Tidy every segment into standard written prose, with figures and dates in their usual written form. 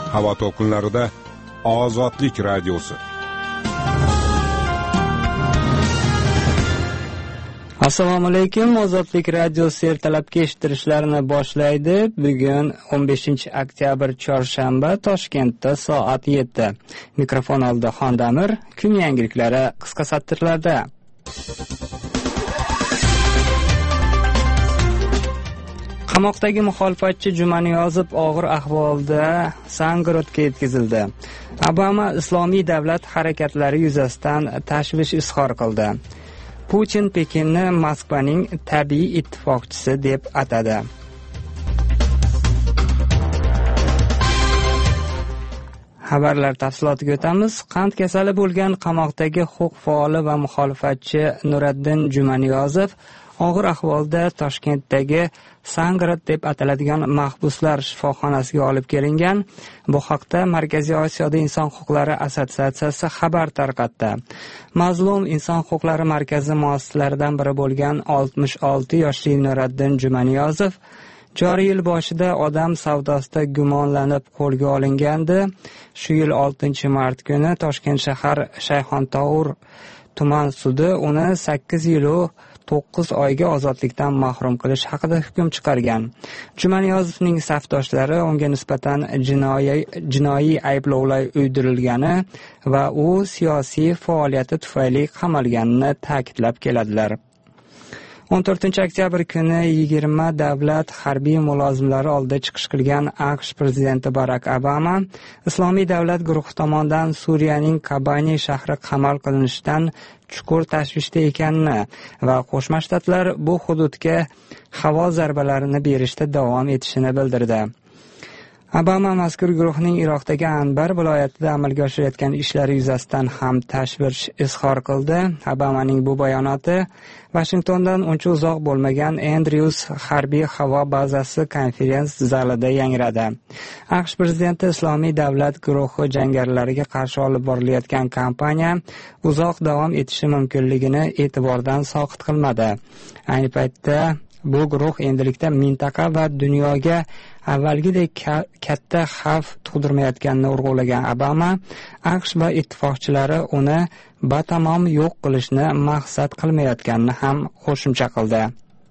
havo to'lqinlarida Ozodlik radiosi. Assalomu alaykum. Ozodlik radiosi ertalabki eshittirishlarini boshlaydi. Bugun 15-oktyabr chorshanba, Toshkentda soat 7. Mikrofon oldida Xondamir. Kun yangiliklari qisqa satrlarda. Qamoqdagi muxolifatchi Jumaniyozov og'ir ahvolda Sangarodga yetkazildi. Obama Islomiy davlat harakatlari yuzasidan tashvish izhor qildi. Putin Pekinni Moskvaning tabiiy ittifoqchisi deb atadi. Xabarlar tafsilotiga o'tamiz. Qand kasali bo'lgan qamoqdagi huquq faoli va muxolifatchi Nuriddin Jumaniyozov og'ir ahvolda Toshkentdagi Sangarod deb ataladigan mahbuslar shifoxonasiga olib kelingan. Bu haqda Markaziy Osiyoda inson huquqlari assotsiatsiyasi xabar tarqatdi. Mazlum inson huquqlari markazi muassislaridan biri bo'lgan 66 yoshli Nuriddin Jumaniyozov joriy yil boshida odam savdosida gumonlanib qo'lga olingandi. Shu yil 6-mart kuni Toshkent shahar Shayxontohur tuman sudi uni 8 yil 9 oyga ozodlikdan mahrum qilish haqida hukm chiqargan. Jumaniyozovning safdoshlari unga nisbatan jinoiy ayblovlar uydirilgani va u siyosiy faoliyati tufayli qamalganini ta'kidlab keladilar. 14-oktyabr kuni 20 davlat harbiy mulozimlari oldida chiqish qilgan AQSh prezidenti Barak Obama Islomiy davlat guruhi tomonidan Suriyaning Kobani shahri qamal qilinishidan chuqur tashvishda ekanini va Qo'shma Shtatlar bu hududga havo zarbalarini berishda davom etishini bildirdi. Obama mazkur guruhning Iroqdagi Anbar viloyatida amalga oshirayotgan ishlari yuzasidan ham tashvish izhor qildi. Obamaning bu bayonoti Washingtondan uncha uzoq bo'lmagan Andrews harbiy havo bazasi konferens zalida yangradi. AQSh prezidenti Islomiy davlat guruhi jangarilariga qarshi olib borilayotgan kampaniya uzoq davom etishi mumkinligini e'tibordan soqit qilmadi. Ayni paytda bu guruh endilikda mintaqa va dunyoga avvalgidek katta xavf tug'dirmayotganini urg'ulagan Obama, AQSh va ittifoqchilari uni batamom yo'q qilishni maqsad qilmayotganini ham qo'shimcha qildi.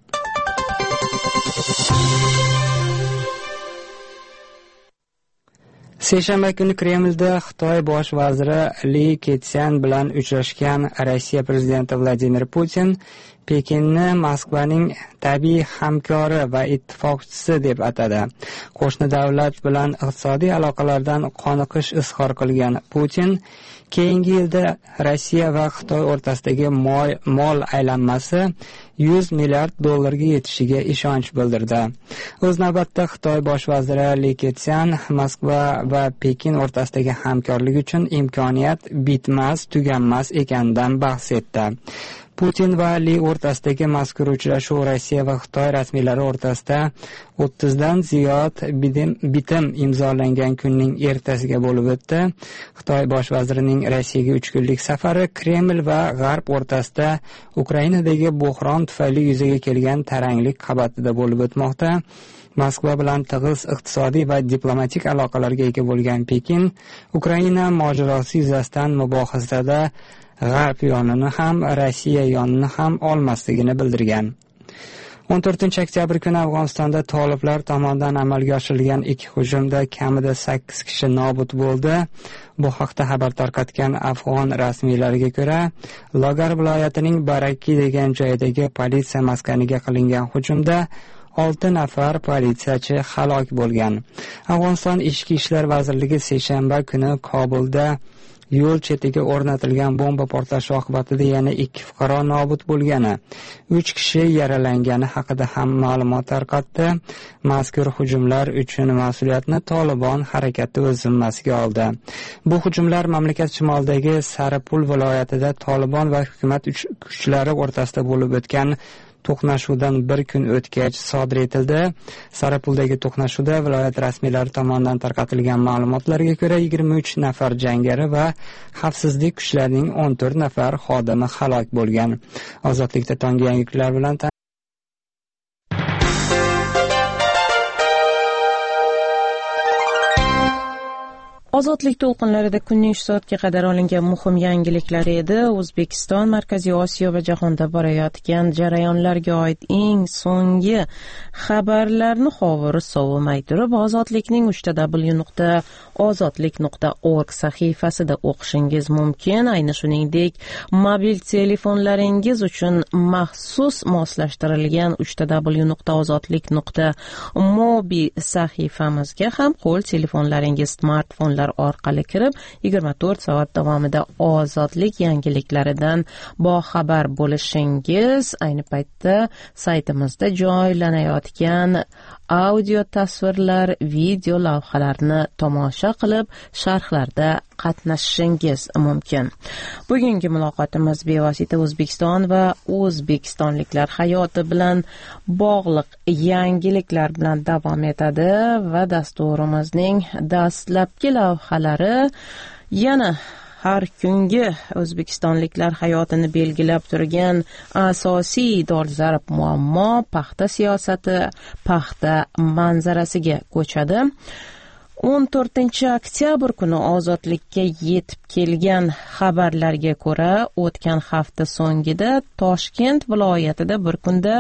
Seshanba kuni Kremlda Xitoy bosh vaziri Li Keqiang bilan uchrashgan Rossiya prezidenti Vladimir Putin Pekinni Moskvaning tabiiy hamkori va ittifoqchisi deb atadi. Qo'shni davlat bilan iqtisodiy aloqalardan qoniqish izhor qilgan Putin keyingi yilda Rossiya va Xitoy o'rtasidagi mol aylanmasi $100 milliard yetishiga ishonch bildirdi. O'z navbatda Xitoy bosh vaziri Li Keqiang Moskva va Pekin o'rtasidagi hamkorlik uchun imkoniyat bitmas, tuganmas ekanidan bahs etdi. Putin va Li o'rtasidagi mazkur uchrashuv Rossiya va Xitoy rasmiylari o'rtasida 30 dan ziyod bitim imzolangan kunning ertasiga bo'lib o'tdi. Xitoy bosh vazirining Rossiyaga 3 kunlik safari Kreml va G'arb o'rtasida Ukrainadagi bo'hron tufayli yuzaga kelgan taranglik qabatida bo'lib o'tmoqda. Moskva bilan tig'iz iqtisodiy va diplomatik aloqalarga ega bo'lgan Pekin Ukraina mojarosi yuzasidan mubohasada G'arb yonini ham, Rossiya yonini ham olmasligini bildirgan. 14-oktyabr kuni Afg'onistonda toliblar tomonidan amalga oshirilgan ilk hujumda kamida 8 kishi nobud bo'ldi. Bu haqda xabar tarqatgan afg'on rasmiylariga ko'ra, Logar viloyatining Baraki degan joydagi politsiya maskaniga qilingan hujumda 6 nafar politsiyachi halok bo'lgan. Afg'oniston Ichki ishlar vazirligi seshanba kuni Kobulda yo'l chetiga o'rnatilgan bomba portlashi oqibatida yana 2 fuqaro nobud bo'lgani, 3 kishi yaralangani haqida ham ma'lumot tarqatdi. Mazkur hujumlar uchun mas'uliyatni Tolibon harakati o'z zimmasiga oldi. Bu hujumlar mamlakat shimolidagi Saripul viloyatida Tolibon va hukumat kuchlari o'rtasida bo'lib o'tgan to'qnashuvdan bir kun o'tgach sodir etildi. Sarapuldagi to'qnashuvda viloyat rasmiylari tomonidan tarqatilgan ma'lumotlarga ko'ra 23 nafar jangari va xavfsizlik kuchlarining 14 nafar xodimi halok bo'lgan. Ozodlikda tonggi yangiliklar bilan Ozodlik to'lqinlarida kunning 3 soatga qadar olingan muhim yangiliklar edi. O'zbekiston, Markaziy Osiyo va jahonda borayotgan jarayonlarga oid eng so'nggi xabarlarni hovuri sovumay turib, Ozodlikning www.ozodlik.org sahifasida o'qishingiz mumkin. Ayni shuningdek, mobil telefonlaringiz uchun maxsus moslashtirilgan www.ozodlik.mobi sahifamizga ham qo'l telefonlaringiz, smartfonlar orqali kirib 24 soat davomida ozodlik yangiliklaridan boxabar bo'lishingiz, ayni paytda saytimizda joylanayotgan audio tasvirlar, video lavhalarni tomosha qilib, sharhlarda qatnashishingiz mumkin. Bugungi muloqotimiz bevosita O'zbekiston va o'zbekistonliklar hayoti bilan bog'liq yangiliklar bilan davom etadi va dasturimizning dastlabki lavhalari yana har kungi o'zbekistonliklar hayotini belgilab turgan asosiy dolzarb muammo paxta siyosati, paxta manzarasiga ko'chadi. 14-oktyabr kuni ozodlikka yetib kelgan xabarlarga ko'ra, o'tgan hafta so'ngida Toshkent viloyatida bir kunda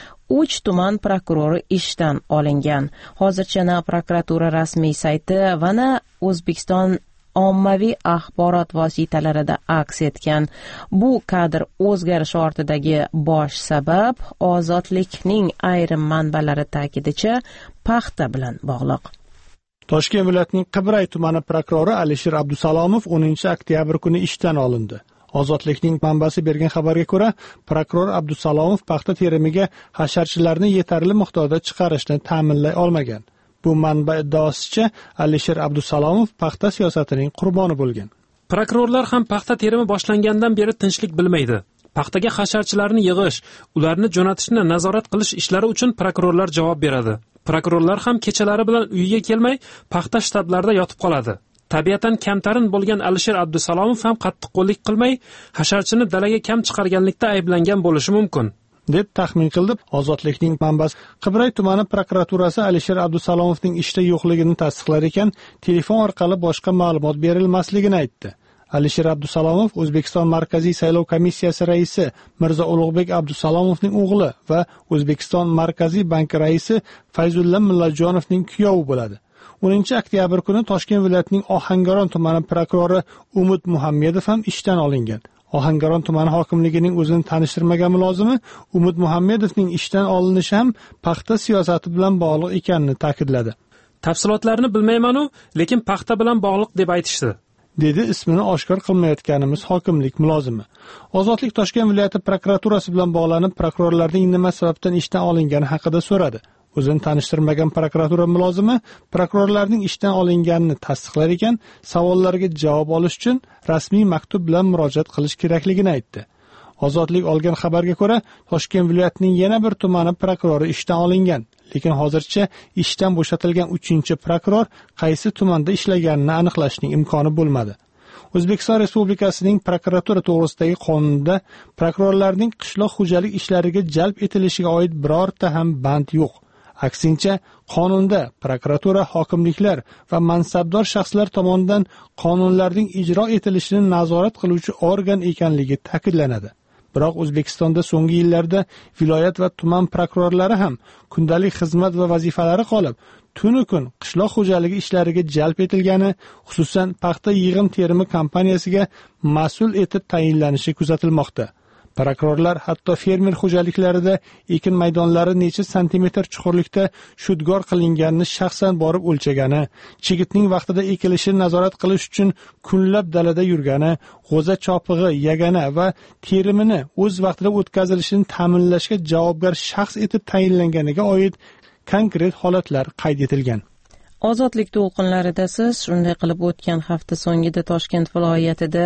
3 tuman prokurori ishdan olingan. Hozircha na prokuratura rasmiy sayti va na O'zbekiston ommaviy axborot vositalarida aks etgan bu kadr o'zgarishi ortidagi bosh sabab Ozodlikning ayrim manbalari ta'kidicha paxta bilan bog'liq. Toshkent viloyatining Qibray tumani prokurori Alisher Abdusalomov 10-oktyabr kuni ishdan olindi. Ozodlikning manbasi bergan xabarga ko'ra, prokuror Abdusalomov paxta terimiga hasharchilarni yetarli miqdorda chiqarishni ta'minlay olmagan. Bu manba iddaosicha Alisher Abdusalomov paxta siyosatining qurboni bo'lgan. Prokurorlar ham paxta terimi boshlangandan beri tinchlik bilmaydi. Paxtaga hasharchilarni yig'ish, ularni jo'natishni nazorat qilish ishlari uchun prokurorlar javob beradi. Prokurorlar ham kechalari bilan uyiga kelmay, paxta shtablarida yotib qoladi. Tabiatan kamtarin bo'lgan Alisher Abdusalomov ham qattiqqo'llik qilmay, hasharchini dalaga kam chiqarganlikda ayblangan bo'lishi mumkin, deb taxmin qildi. Ozodlikning manbasi Qibray tumani prokuraturasi Alisher Abdusalomovning ishda yo'qligini tasdiqlar ekan, telefon orqali boshqa ma'lumot berilmasligini aytdi. Alisher Abdusalomov O'zbekiston Markaziy saylov komissiyasi raisi Mirzo Ulug'bek Abdusalomovning o'g'li va O'zbekiston Markaziy banki raisi Fayzulla Mullajonovning kuyovi bo'ladi. 10-oktyabr kuni Toshkent viloyatining Ohangaron tumani prokurori Umid Muhammedov ham ishdan olingan. Ohangaron tumani hokimligining o'zini tanishtirmagan mulozimi Umid Muhammedovning ishdan olinishi ham paxta siyosati bilan bog'liq ekanini ta'kidladi. Tafsilotlarni bilmayman-u, lekin paxta bilan bog'liq deb aytishdi, dedi ismini oshkor qilmayotganimiz hokimlik mulozimi. Ozodlik Toshkent viloyati prokuraturasi bilan bog'lanib, prokurorlarning nima sababdan ishdan olingani haqida so'radi. O'zini tanishtirmagan prokuratura mulozimi prokurorlarning ishdan olinganini tasdiqlar ekan, savollarga javob olish uchun rasmiy maktub bilan murojaat qilish kerakligini aytdi. Ozodlik olgan xabarga ko'ra, Toshkent viloyatining yana bir tumani prokurori ishdan olingan, lekin hozircha ishdan bo'shatilgan 3-prokuror qaysi tumanda ishlaganini aniqlashning imkoni bo'lmadi. O'zbekiston Respublikasining prokuratura to'g'risidagi qonunida prokurorlarning qishloq xo'jalik ishlariga jalb etilishiga oid birorta ham band yo'q. Aksincha, qonunda prokuratura hokimliklar va mansabdor shaxslar tomonidan qonunlarning ijro etilishini nazorat qiluvchi organ ekanligi ta'kidlanadi. Biroq O'zbekistonda so'nggi yillarda viloyat va tuman prokurorlari ham kundalik xizmat va vazifalari qolib, tunu kun qishloq xo'jaligi ishlariga jalb etilgani, xususan paxta yig'im terimi kompaniyasiga mas'ul etib tayinlanishi kuzatilmoqda. Prokurorlar hatto fermer xo'jaliklarida ekin maydonlari necha santimetr chuqurlikda shudgor qilinganini shaxsan borib o'lchagani, chigitning vaqtida ekilishini nazorat qilish uchun kunlab dalada yurgani, g'o'za chopig'i, yagana va terimini o'z vaqtida o'tkazilishini ta'minlashga javobgar shaxs etib tayinlanganiga oid konkret holatlar qayd etilgan. Ozodlik to'lqinlarida siz shunday qilib o'tgan hafta so'ngida Toshkent viloyatida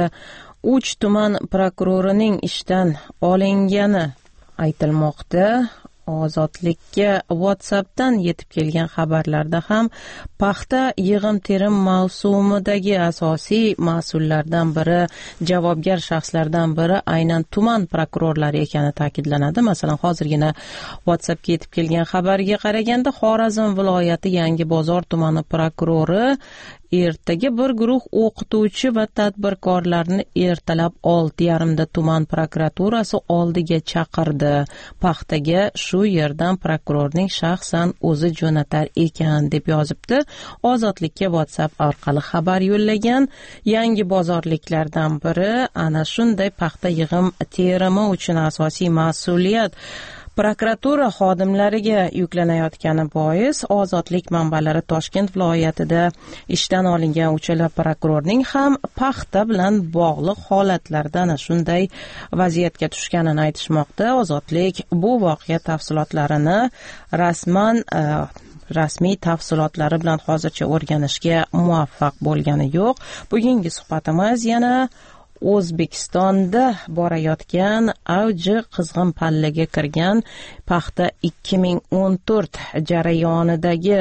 3 tuman prokurorining ishdan olingani aytilmoqda. Ozodlikka WhatsAppdan yetib kelgan xabarlarda ham paxta yig'im terim mavsumidagi asosiy mas'ullardan biri, javobgar shaxslardan biri aynan tuman prokurorlari ekani ta'kidlanadi. Masalan, hozirgina WhatsAppga yetib kelgan xabarga qaraganda Xorazm viloyati Yangi Bozor tumani prokurori ertaga bir guruh o'qituvchi va tadbirkorlarni ertalab 6:30da tuman prokuraturasi oldiga chaqirdi. Paxtaga shu yerdan prokurorning shaxsan o'zi jo'natar ekan, deb yozibdi Ozodlikka WhatsApp orqali xabar yo'llagan yangi bozorliklardan biri. Ana shunday paxta yig'im terimi uchun asosiy mas'uliyat prokuratura xodimlariga yuklanayotgani bois Ozodlik manbalari Toshkent viloyatida ishdan olingan uchala prokurorning ham paxta bilan bog'liq holatlarda ana shunday vaziyatga tushganini aytishmoqda. Ozodlik bu voqea tafsilotlarini rasmiy tafsilotlari bilan hozircha o'rganishga muvaffaq bo'lgani yo'q. Bugungi suhbatimiz yana O'zbekistonda borayotgan avji qizg'in pallaga kirgan paxta 2014 jarayonidagi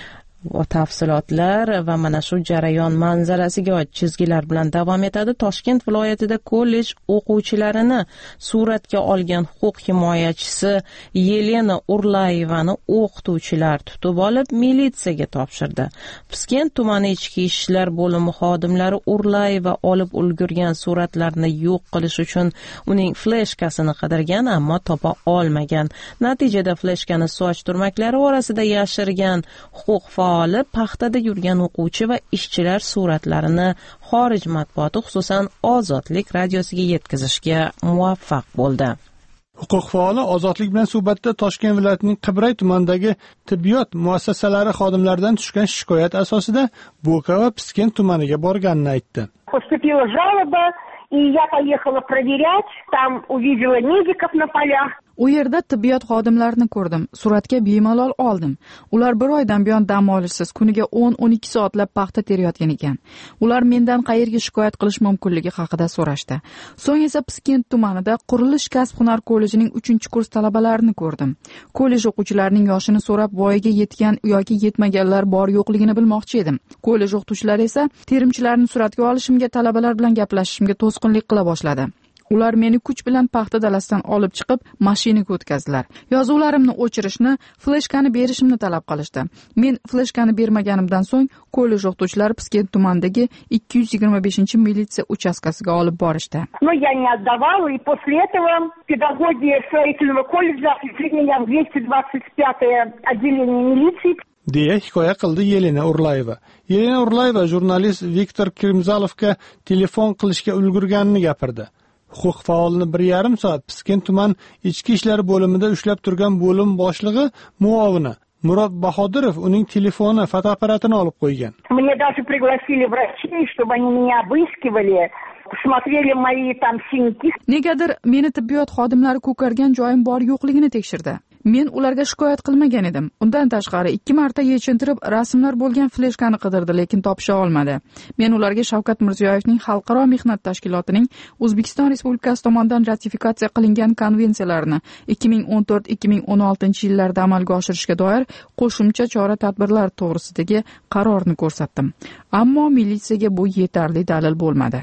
tafsilotlar va mana shu jarayon manzarasiga oid chizgilar bilan davom etadi. Toshkent viloyatida kollej o'quvchilarini suratga olgan huquq himoyachisi Yelena Urlayevani o'qituvchilar tutib olib militsiyaga topshirdi. Piskent tumani ichki ishlar bo'limi xodimlari Urlayeva olib ulgurgan suratlarni yo'q qilish uchun uning fleshkasini qidirgan, ammo topa olmagan. Natijada fleshkani soch turmaklari orasida yashirgan huquq paxtada yurgan o'quvchi va ishchilar suratlarini xorij matbuoti, xususan Ozodlik radiosiga yetkazishga muvaffaq bo'ldi. Huquq faoli Ozodlik bilan suhbatda Toshkent viloyatining Qibray tumanidagi tibbiyot muassasalari xodimlaridan tushgan shikoyat asosida Bo'ka va Piskent tumaniga borganini aytdi. Поступила жалоба, и я поехала проверять, там увидела медиков на полях. U yerda tibbiyot xodimlarini ko'rdim. Suratga bemalol oldim. Ular bir oydan buyon dam olishsiz kuniga 10-12 soatlab paxta terayotgan ekan. Ular mendan qayerga shikoyat qilish mumkinligi haqida so'rashdi. So'ng esa Piskent tumanida qurilish kasb-hunar kollejining 3-kurs talabalarini ko'rdim. Kollej o'quvchilarining yoshini so'rab voyaga yetgan yoki yetmaganlar bor yo'qligini bilmoqchi edim. Kollej o'qituvchilari esa terimchilarni suratga olishimga, talabalar bilan gaplashishimga to'sqinlik qila boshladi. Ular meni kuch bilan paxta dalasidan olib chiqib, mashinaga o'tkazdilar. Yozuvlarimni o'chirishni, fleshkani berishimni talab qilishdi. Men fleshkani bermaganimdan so'ng kollej o'qituvchilari Piskent tumanidagi 225-militsiya uchastkasiga olib borishdi. Но я не отдавала, и после этого педагоги строительного колледжа отвезли меня в 225-е отделение милиции. deya hikoya qildi Yelena Urlayeva. Yelena Urlayeva jurnalist Viktor Krimzalovga telefon qilishga ulgurganini gapirdi. Huquq faolini 1,5 soat Piskent tuman ichki ishlar bo'limida ushlab turgan bo'lim boshlig'i muovini Murod Bahodirov uning telefoni fotoapparatini olib qo'ygan. Мне даже пригласили врачей, чтобы они меня обыскивали, посмотрели мои там синяки. Negadir meni tibbiyot xodimlari ko'kargan joyim bor yo'qligini tekshirdi. Men ularga shikoyat qilmagan edim. Undan tashqari 2 marta yechintirib rasmlar bo'lgan fleshkani qidirdi, lekin topisha olmadi. Men ularga Shavkat Mirziyoyevning Xalqaro mehnat tashkilotining O'zbekiston Respublikasi tomonidan ratifikatsiya qilingan konvensiyalarni 2014-2016 yillarda amalga oshirishga doir qo'shimcha chora-tadbirlar to'g'risidagi qarorni ko'rsatdim. Ammo militsiyaga bu yetarli dalil bo'lmadi.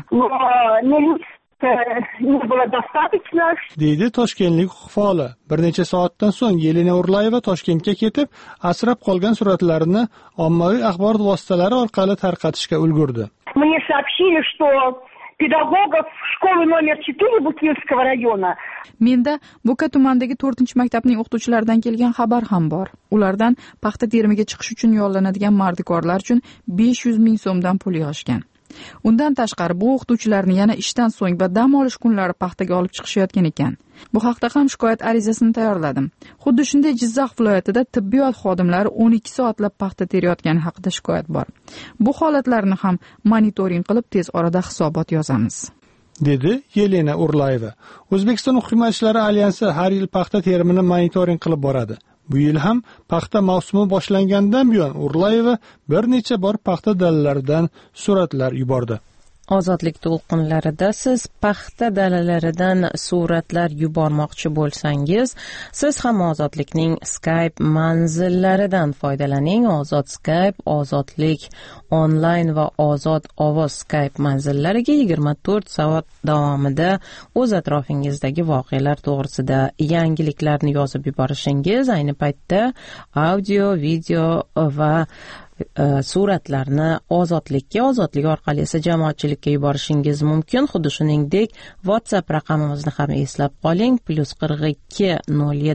deydi toshkentlik huquq faoli. Bir necha soatdan so'ng Yelena Urlayeva Toshkentga ketib, asrab qolgan suratlarini ommaviy axborot vositalari orqali tarqatishga ulgurdi. Мне сообщили, что педагогов школы номер 4 Букинского района. Menda Bo'ka tumanidagi 4-maktabning o'qituvchilaridan kelgan xabar ham bor. Ulardan paxta terimiga chiqish uchun yollanadigan mardikorlar uchun 500 ming so'mdan pul yig'ishgan. Undan tashqari bu o'qituvchilarni yana ishdan so'ng va dam olish kunlari paxtaga olib chiqishayotgan ekan. Bu haqda ham shikoyat arizasini tayyorladim. Xuddi shunday Jizzax viloyatida tibbiyot xodimlari 12 soatlab paxta terayotgani haqida shikoyat bor. Bu holatlarni ham monitoring qilib tez orada hisobot yozamiz, dedi Yelena Urlayeva. O'zbekiston huquq himoyachilari alyansi har yil paxta terimini monitoring qilib boradi. Bu yil ham paxta mavsumi boshlangandan buyon Urlayeva bir necha bor paxta dalalaridan suratlar yubordi. Ozodlik to'lqinlarida siz paxta dalalaridan suratlar yubormoqchi bo'lsangiz, siz ham Ozodlikning Skype manzillaridan foydalaning. Ozod Skype, Ozodlik onlayn va Ozod ovoz Skype manzillariga 24 soat davomida o'z atrofingizdagi voqealar to'g'risida yangiliklarni yozib yuborishingiz ayni paytda audio, video va suratlarni ozodlik orqali esa jamoatchilikka yuborishingiz mumkin. Xuddi shuningdek WhatsApp raqamimizni ham eslab qoling: +42 07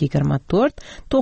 24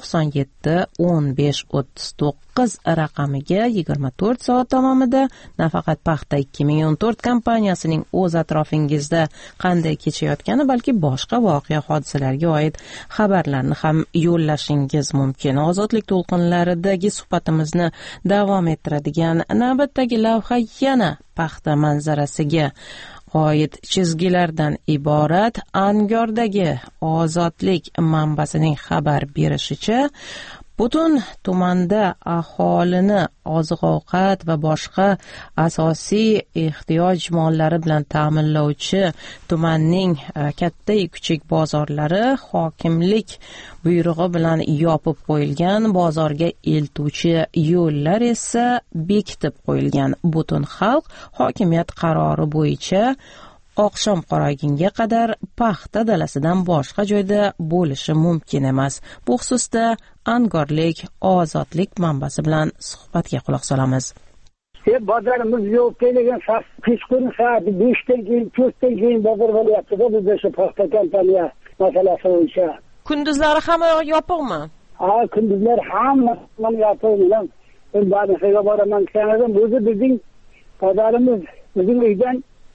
97 15 39 raqamiga 24 soat davomida nafaqat Paxta 2014 kompaniyasining o'z atrofingizda qanday kechayotgani, balki boshqa voqea hodisalarga oid xabarlarni ham yo'llashingiz mumkin. Ozodlik to'lqinlaridagi suhbatimizni davom ettiradigan navbatdagi lavha yana Paxta manzarasiga oid chizgilardan iborat. Angordagi Ozodlik manbasining xabar berishicha, butun tumanda aholini oziq-ovqat va boshqa asosiy ehtiyoj mollari bilan ta'minlovchi tumanning katta kichik bozorlari hokimlik buyrug'i bilan yopib qo'yilgan, bozorga eltuvchi yo'llar esa bekitib qo'yilgan. Butun xalq hokimiyat qarori bo'yicha oqshom qoraygunga qadar paxta dalasidan boshqa joyda bo'lishi mumkin emas. Bu xususda Angorlik Ozodlik manbasi bilan suhbatga quloq solamiz. Bozorimiz yo'q degan kechqurun soat 5dan keyin 4dan keyin bozor bo'lyapti-da, bizda shu paxta kompaniya masalasi bo'yicha. Kunduzlari hamma yopiqmi? Ha, kunduzlari hamma yopiq. Men ba'ziga boraman sanadan o'zi bizning bozorimiz bizning uydan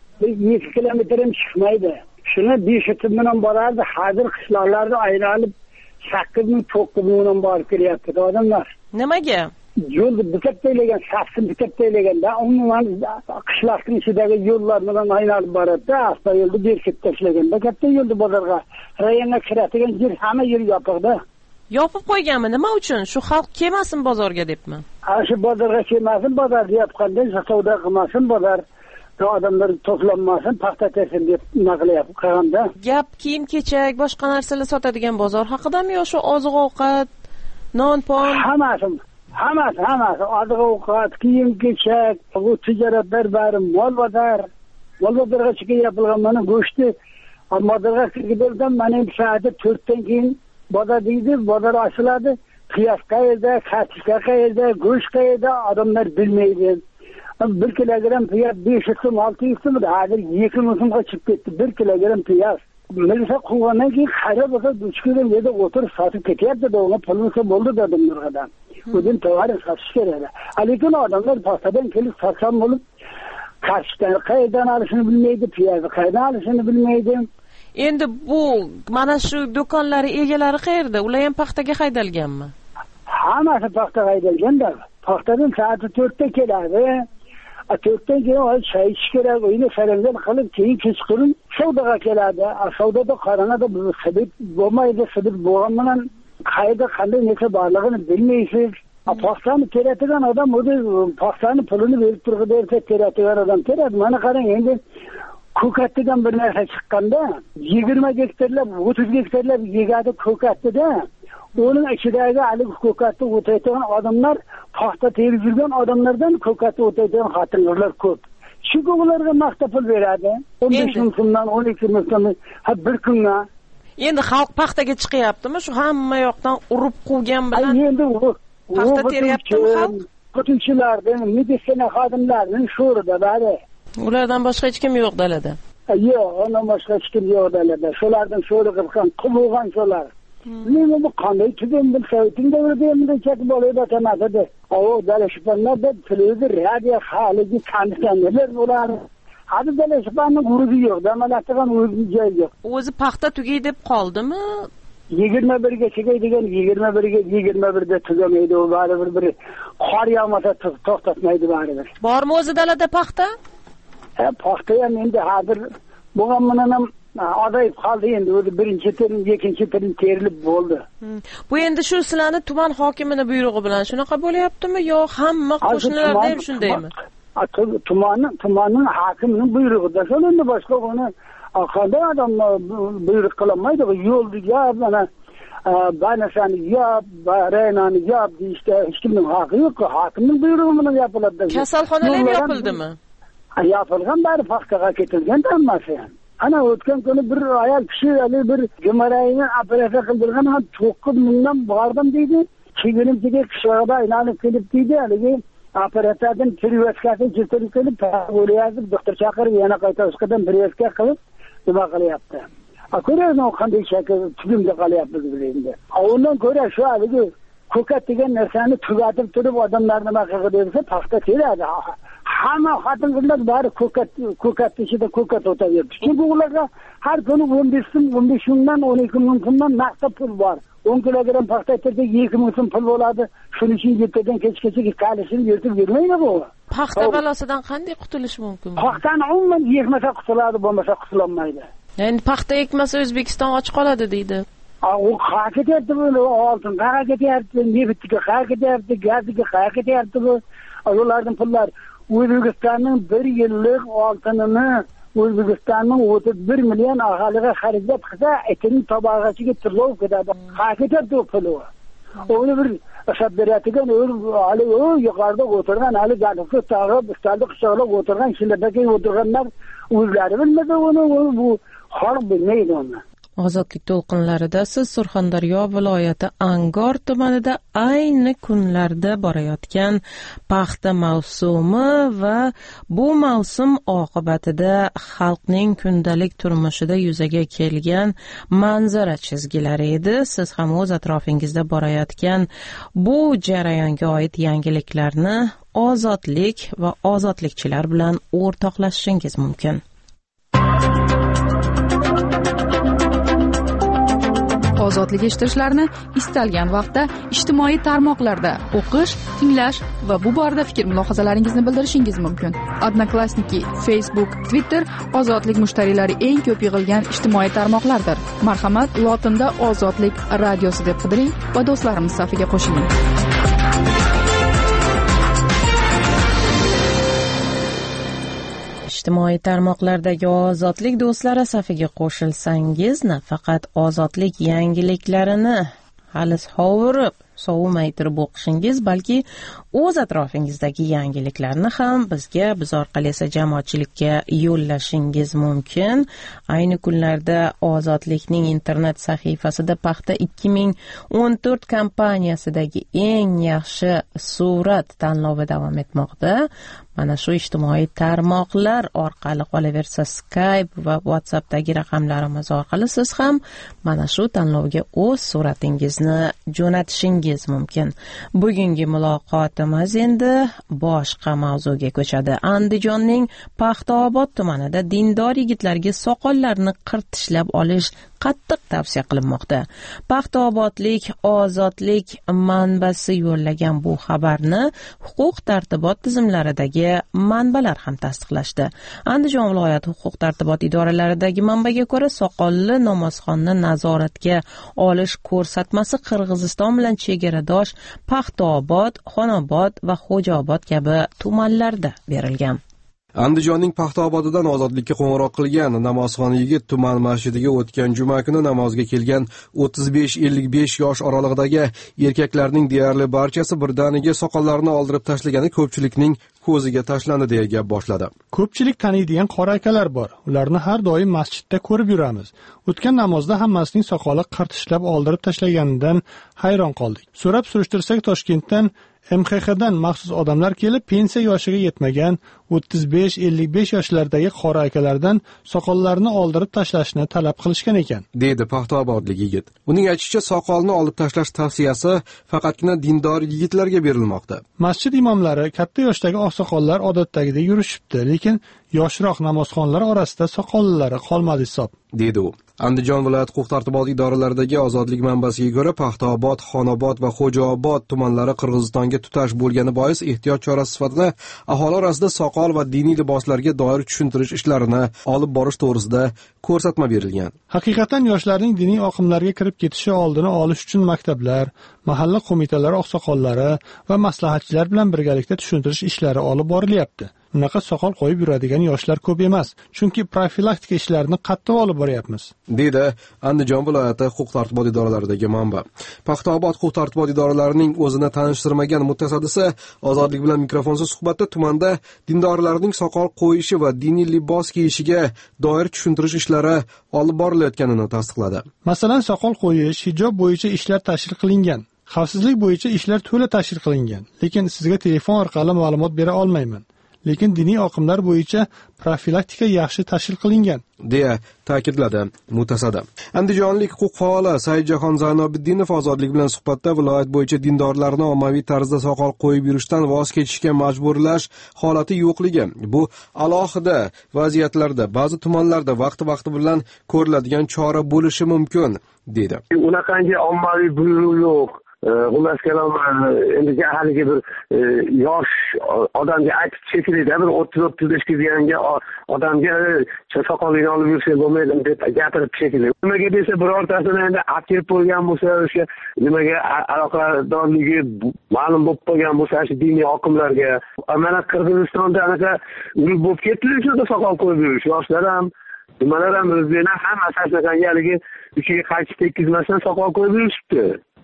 2 kilometr ham chiqmaydi. Shuni 5 bilan borardi. Hozir qishloqlarda aylanib 8 ming 9 ming borib kelyapti odamlar. Nimaga? Yo'lni bitkatlaydigan, safni bitkatlayganda umuman qishloqning ichidagi yo'llar bilan aylanib boradi. Asta yo'lni berkitib tashlaganda katta yo'lni bozorga rayonga kiradigan yer hamma yer yopiqda. Yopib qo'yganmi? Nima uchun? Shu xalq kelmasin bozorga debmi? Shu bozorga kelmasin, bozor deyapganda savdo qilmasin, bozor odamlar to'planmasin, paxta tersin deb naqlayapti qilganda. Gap kiyim-kechak, boshqa narsalar sotadigan bozor haqidami yo shu oziq-ovqat, non-pon? Hammasi, oziq-ovqat, kiyim-kechak, bu tijoratlar bari mol bozor. Mol bozorga chiqib yapilgan mana go'shti, bozorga kirganda mana soat 4dan keyin bozor deydi, bozor ochiladi. Qiyos qayerda, kartoshka qayerda, go'sht qayerda odamlar bilmaydi. 1 kilogram piyaz 500 so'm, 600 so'm, hozir 2 ming so'mga chiqib ketdi 1 kilogram piyaz. Milisa quvondan keyin xarid bo'lsa 3 kilogram yerda o'tirib sotib ketyapti, unga pul bo'lsa bo'ldi dedim nurg'adan. O'zim tovar sotish kerak. Lekin odamlar paxtadan kelib sotsam bo'lib, kartoshka qayerdan olishini bilmaydi, piyozni qayerdan olishini bilmaydi. Endi bu mana shu do'konlar egalari qayerda? Ular ham paxtaga haydalganmi? Hammasi paxtaga haydalganda. Paxtadan soat 4da keladi. 4dan keyin choy ichish kerak, uyni saranjam qilib, keyin kechqurun savdoga keladi. Savdoda qarangada sabit bo'lmaydi, sabit bo'lgan bilan qayerda qanday narsa borligini bilmaysiz. Paxtani teradigan odam o'zi paxtani pulini berib turib bersa teradigan odam teradi. Mana qarang, endi ko'kat degan bir narsa chiqqanda 20 gektarlab, 30 gektarlab yegadi ko'katda. Onun ichidagi alik ko'katni o'taydigan odamlar, paxta terib yurgan odamlardan ko'katni o'taydigan xotinlar ko'p. Chunki ularga maqta pul beradi. 15 ming so'mdan 12 ming so'm bir kunga. Endi xalq paxtaga chiqyaptimi? Shu hamma yoqdan urib quvgan bilan. Endi paxta teryaptimi xalq? Ko'pchiliklardan meditsina xodimlarining sho'rida bari. Ulardan boshqa hech kim yo'q dalada. Yo'q, undan boshqa hech kim yo'q dalada. Shulardan sho'ri qilgan, qilgan shular. Nima bu qanday tug'im bilsa, tindavda endi chekib olib o'tamadı. O dalashpanlarda televizor, radio xaligi tanishganlar bo'lar. Hadi dalashpanning guruhi yo'q, damalatigan o'zi joy yo'q. O'zi paxta tugay deb qoldimi? 21 ga chegay degan 21da tugamaydi, u baribir bir qor yog'masa to'xtatmaydi baribir. Bormi o'zi dalada paxta? Paxta ham endi hozir bo'lgan bilan ham adayib qoldi, endi o'zi birinchi terim, ikkinchi terim terilib bo'ldi. Bu endi shu sizlarni tuman hokimini buyrug'i bilan shunaqa bo'lyaptimi yo hamma qo'shnilarda ham shundaymi? Tumanning hokimining buyrug'ida. Endi boshqa buni qanday odam buyruq qilmaydi? Yo'lni yop, mana banasani yop, raynani yop deyishda hech kimning haqqi yo'q. Hokimning buyrug'i bilan yopiladi. Kasalxonalar yopildimi? Yopilgan, bari paxtaga ketilgan hammasi. Ana o'tgan kuni bir ayol kishi bir gumarayni operatsiya qildirgan, ham 9 mingdan bordim deydi. Chigirimchiga qishlog'ida aylanib kelib deydi, haligi operatordan privatkasini keltirib kelib, bo'layapti, doktor chaqirib yana qayta usqidan privatka qilib nima qilyapti. Ko'rasiz, qanday shakl tugimda qolyapmiz biz endi. Undan ko'ra shu haligi ko'kat degan narsani tugatib turib odamlar nima qiladi desa paxta teradi. Hamma xotin-qizlar bari ko'kat ichida ko'kat o'taverdi. Chunki ularga har kuni 15 mingdan 12 mingdan naqd pul bor. 10 kilogram paxta tersa 2 ming so'm pul bo'ladi. Shuning uchun yetgan kechgacha kalishini yirtib yurmaydi bu. Paxta balosidan qanday qutulish mumkin? Paxtani umuman yekmasa qutuladi, bo'lmasa qutulolmaydi. Endi paxta ekmasa O'zbekiston och qoladi deydi. U qayerga ketyapti bu? Oltin qayerga ketyapti? Neftga qayerga ketyapti? Gazga qayerga ketyapti bu? Ularning pullar O'zbekistonning 1 yillik oltinini O'zbekistonning 31 million aholiga xarajat qilsa, etining tabog'iga tirlov ketadi. Qayerga ketyapti bu pul? O'ni bir sabberatigan hali yuqorida o'tirgan, hali galifga tag'ib, istaldi qishloqda o'tirgan, shildagi o'tirganlar o'zlari bilmadi uni, bu xalq bilmaydi uni. Ozodlik to'lqinlarida siz Surxondaryo viloyati Angor tumanida ayni kunlarda borayotgan paxta mavsumi va bu mavsum oqibatida xalqning kundalik turmushida yuzaga kelgan manzara chizgilari edi. Siz ham o'z atrofingizda borayotgan bu jarayonga oid yangiliklarni Ozodlik va ozodlikchilar bilan o'rtoqlashishingiz mumkin. Ozodlik eshitishlarini istalgan vaqtda ijtimoiy tarmoqlarda o'qish, tinglash va bu borada fikr-mulohazalaringizni bildirishingiz mumkin. Odnoklassniki, Facebook, Twitter ozodlik mushtariylari eng ko'p yig'ilgan ijtimoiy tarmoqlardir. Marhamat, lotinda Ozodlik radiosi deb qidiring va do'stlarimiz safiga qo'shiling. Ijtimoiy tarmoqlardagi ozodlik do'stlari safiga qo'shilsangiz, nafaqat ozodlik yangiliklarini hali sovumay turib o'qishingiz, balki o'z atrofingizdagi yangiliklarni ham bizga, biz orqali esa jamoatchilikka yo'llashingiz mumkin. Ayni kunlarda Ozodlikning internet sahifasida paxta 2014 kampaniyasidagi eng yaxshi surat tanlovi davom etmoqda. Mana shu ijtimoiy tarmoqlar orqali, qolaversa Skype va WhatsAppdagi raqamlarimiz orqali siz ham mana shu tanlovga o'z suratingizni jo'natishingiz mumkin. Bugungi muloqotimiz endi boshqa mavzuga ko'chadi. Andijonning Paxtaobod tumanida dindor yigitlarga soqollarni qirtishlab olish qattiq tavsiya qilinmoqda. Paxtaobodlik ozodlik manbasi yo'llagan bu xabarni huquq tartibot tizimlaridagi manbalar ham tasdiqlashdi. Andijon viloyati huquq tartibot idoralaridagi manbaga ko'ra, soqolli namozxonni nazoratga olish ko'rsatmasi Qirg'iziston bilan chegaradosh Paxtaobod, Xonobod va Xo'jaobod kabi tumanlarda berilgan. Andijonning Paxtaobodidan ozodlikka qo'ng'iroq qilgan namozxon yigit tuman masjidiga o'tgan juma kuni namozga kelgan 35-55 yosh oralig'idagi erkaklarning deyarli barchasi birdaniga soqollarini oldirib tashlagani ko'pchilikning ko'ziga tashlandi deya gap boshladi. Ko'pchilik taniydigan qora akalar bor. Ularni har doim masjidda ko'rib yuramiz. O'tgan namozda hammasining soqoli qirtishlab oldirib tashlaganidan hayron qoldik. So'rab surishtirsak, Toshkentdan MXXdan maxsus odamlar kelib, pensiya yoshiga yetmagan 35-55 yoshlardagi qora akalardan soqollarini oldirib tashlashni talab qilishgan ekan, dedi Paxtaobodlik yigit. Uning aytishicha, soqolni olib tashlash tavsiyasi faqatgina dindor yigitlarga berilmoqda. Masjid imomlari katta yoshdagi oqsoqollar odatdagidek yurishibdi, lekin yoshroq namozxonlar orasida soqollilari qolmadi hisob, dedi u. Andijon viloyat huquq tartibot idoralaridagi ozodlik manbasiga ko'ra, Paxtaobod, Xonobod va Xo'jaobod tumanlari Qirg'izistonga tutash bo'lgani bois ehtiyot chorasi sifatida aholi orasida soqol va diniy liboslarga doir tushuntirish ishlarini olib borish to'g'risida ko'rsatma berilgan. Haqiqatan yoshlarning diniy oqimlarga kirib ketishi oldini olish uchun maktablar, mahalla qo'mitalari oqsoqollari va maslahatchilar bilan birgalikda tushuntirish ishlari olib borilyapti. Unaqa soqol qo'yib yuradigan yoshlar ko'p emas, chunki profilaktika ishlarini qattiq olib boryapmiz, dedi Andijon viloyati huquq tartibot idoralaridagi manba. Paxtaobod huquq tartibot idoralarining o'zini tanishtirmagan mutasaddisi ozodlik bilan mikrofonsiz suhbatda tumanda dindorlarning soqol qo'yishi va diniy libos kiyishiga doir tushuntirish ishlari olib borilayotganini tasdiqladi. Masalan, soqol qo'yish, hijob bo'yicha ishlar tashkil qilingan. Xavfsizlik bo'yicha ishlar to'la tashkil qilingan, lekin sizga telefon orqali ma'lumot bera olmayman. Lekin diniy oqimlar bo'yicha profilaktika yaxshi tashkil qilingan, deya ta'kidladi mutasaddi. Andijonlik huquq faoli Saidjahon Zaynobiddinov Ozodlik bilan suhbatda viloyat bo'yicha dindorlarni ommaviy tarzda soqol qo'yib yurishdan voz kechishga majburlash holati yo'qligi, bu alohida vaziyatlarda ba'zi tumanlarda vaqti bilan ko'riladigan chora bo'lishi mumkin, dedi. Unaqangi ommaviy buyruq yo'q. Xullas kalom, endi haligi bir yosh odamga aytib chekiladi, bir 30-35 kirganga odamga soqolingni olib yursa bo'lmaydi deb gapirib chekiladi. Nimaga desa, birortasini endi akib bo'lgan bo'lsa, o'sha nimaga aloqadorligi ma'lum bo'lib qolgan bo'lsa, shu diniy oqimlarga, mana Qirg'izistonda anaqa urib bo'lib ketdi, shunda soqol qo'yib yurish, yoshlar ham nimalar ham o'zbeklar ham asaslaganga uchiga qaytib tekkizmasdan soqol qo'yib yurishibdi.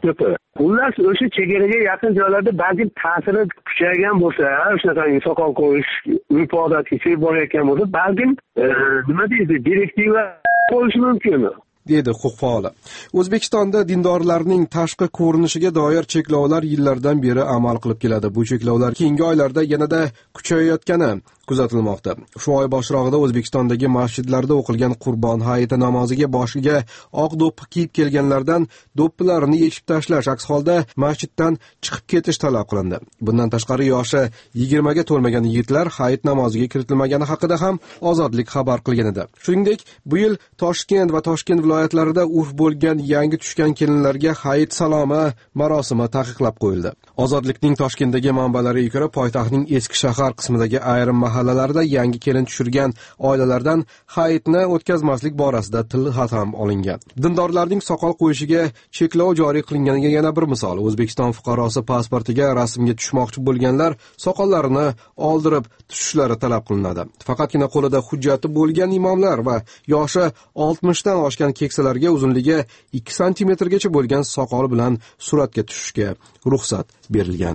Xullas, o'sha chegaraga yaqin joylarda balki ta'siri kuchaygan bo'lsa, shunaqangi soqol qo'yish urf odat kechib borayotgan bo'lsa, balki nima deydi, direktiva qo'yish mumkin, dedi huquq faoli. O'zbekistonda dindorlarning tashqi ko'rinishiga doir cheklovlar yillardan beri amal qilib keladi. Bu cheklovlar keyingi oylarda yanada kuchayayotgani kuzatilmoqda. Shu oy boshrog'ida O'zbekistondagi masjidlarda o'qilgan Qurbon hayiti namoziga boshiga oq do'ppi kiyib kelganlardan do'ppilarini yechib tashlash, aks holda masjiddan chiqib ketish talab qilindi. Bundan tashqari yoshi 20 ga to'lmagan yigitlar hayit namoziga kiritilmagani haqida ham Ozodlik xabar qilgan edi. Shuningdek, bu yil Toshkent va Toshkent viloyatlarida urf bo'lgan yangi tushgan kelinlarga hayit salomi marosimi taqiqlab qo'yildi. Ozodlikning Toshkentdagi manbalariga ko'ra, poytaxtning eski shahar qismidagi ayrim mahallalarda yangi kelin tushirgan oilalardan hayitni o'tkazmaslik borasida tilxat olingan. Dindorlarning soqol qo'yishiga cheklov joriy qilinganiga yana bir misol. O'zbekiston fuqarosi pasportiga rasmga tushmoqchi bo'lganlar soqollarini oldirib tushishlari talab qilinadi. Faqatgina qo'lida hujjati bo'lgan imomlar va yoshi 60 dan oshgan keksalarga uzunligi 2 santimetrgacha bo'lgan soqol bilan suratga tushishga ruxsat berilgan.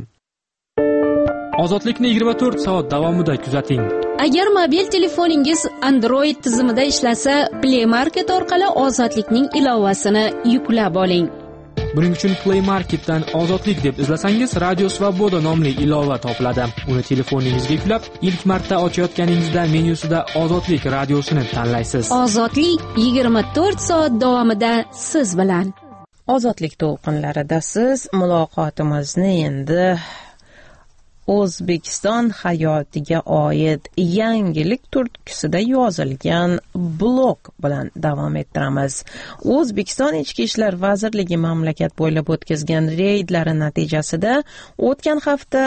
Ozodlikni 24 soat davomida kuzating. Agar mobil telefoningiz Android tizimida ishlasa, Play Market orqali Ozodlikning ilovasini yuklab oling. Buning uchun Play Marketdan Ozodlik deb izlasangiz, Radio Svoboda nomli ilova topiladi. Uni telefoningizga yuklab, ilk marta ochayotganingizda menyusida Ozodlik radiosini tanlaysiz. Ozodlik 24 soat davomida siz bilan. Ozodlik to'lqinlarida siz muloqotimizni endi O'zbekiston hayotiga oid yangilik turtkisida yozilgan blog bilan davom ettiramiz. O'zbekiston Ichki ishlar vazirligi mamlakat bo'ylab o'tkazgan reydlari natijasida o'tgan hafta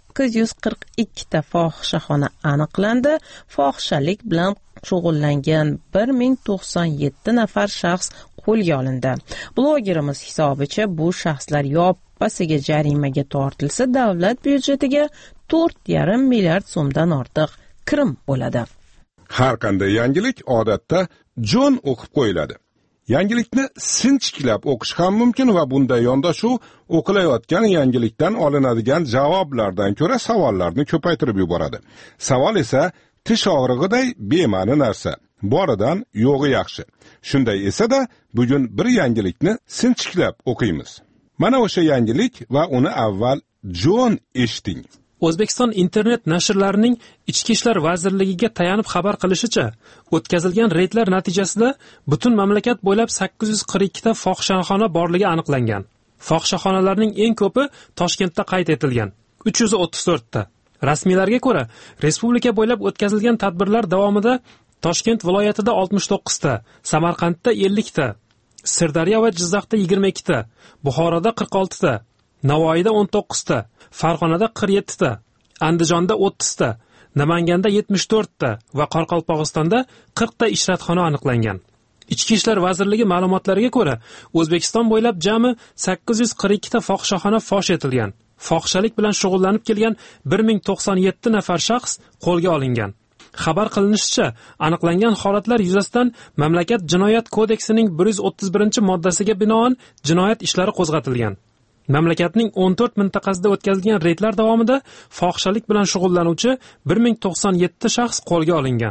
842 ta fohishaxona aniqlandi. Fohishalik bilan shug'ullangan 1097 nafar shaxs qo'lga olindi. Blogerimiz hisobicha bu shaxslar yoppasiga jarimaga tortilsa, davlat byudjetiga 4,5 milliard so'mdan ortiq kirim bo'ladi. Har qanday yangilik odatda jon o'qib qo'yiladi. Yangilikni sinchiklab o'qish ham mumkin va bunday yondashuv o'qilayotgan yangilikdan olinadigan javoblardan ko'ra savollarni ko'paytirib yuboradi. Savol esa tish og'rig'iday bema'ni narsa. Boridan yo'g'i yaxshi. Shunday esa-da, bugun bir yangilikni sinchiklab o'qiymiz. Mana o'sha yangilik va uni avval jon eshiting. O'zbekiston internet nashrlarining Ichki ishlar vazirligiga tayanib xabar qilishicha, o'tkazilgan reydlar natijasida butun mamlakat bo'ylab 842 ta fohishaxona borligi aniqlangan. Fohishaxonalarning eng ko'pi Toshkentda qayd etilgan, 334 ta. Rasmiylarga ko'ra, respublika bo'ylab o'tkazilgan tadbirlar davomida Toshkent viloyatida 69 ta, Samarqandda 50 ta, Sirdaryo va Jizzaxda 22 ta, Buxoroda 46 ta, Navoiyda 19 ta, Farg'onada 47 ta, Andijonda 30 ta, Namanganda 74 ta va Qoraqalpog'istonda 40 ta ishratxona aniqlangan. Ichki ishlar vazirligi ma'lumotlariga ko'ra, O'zbekiston bo'ylab jami 842 ta fohishaxona fosh etilgan. Fohishalik bilan shug'ullanib kelgan 1097 nafar shaxs qo'lga olingan. Xabar qilinishicha, aniqlangan holatlar yuzasidan mamlakat jinoyat kodeksining 131-moddasiga binoan jinoyat ishlari qo'zg'atilgan. Mamlakatning 14 mintaqasida o'tkazilgan reydlar davomida fohishalik bilan shug'ullanuvchi 1097 shaxs qo'lga olingan.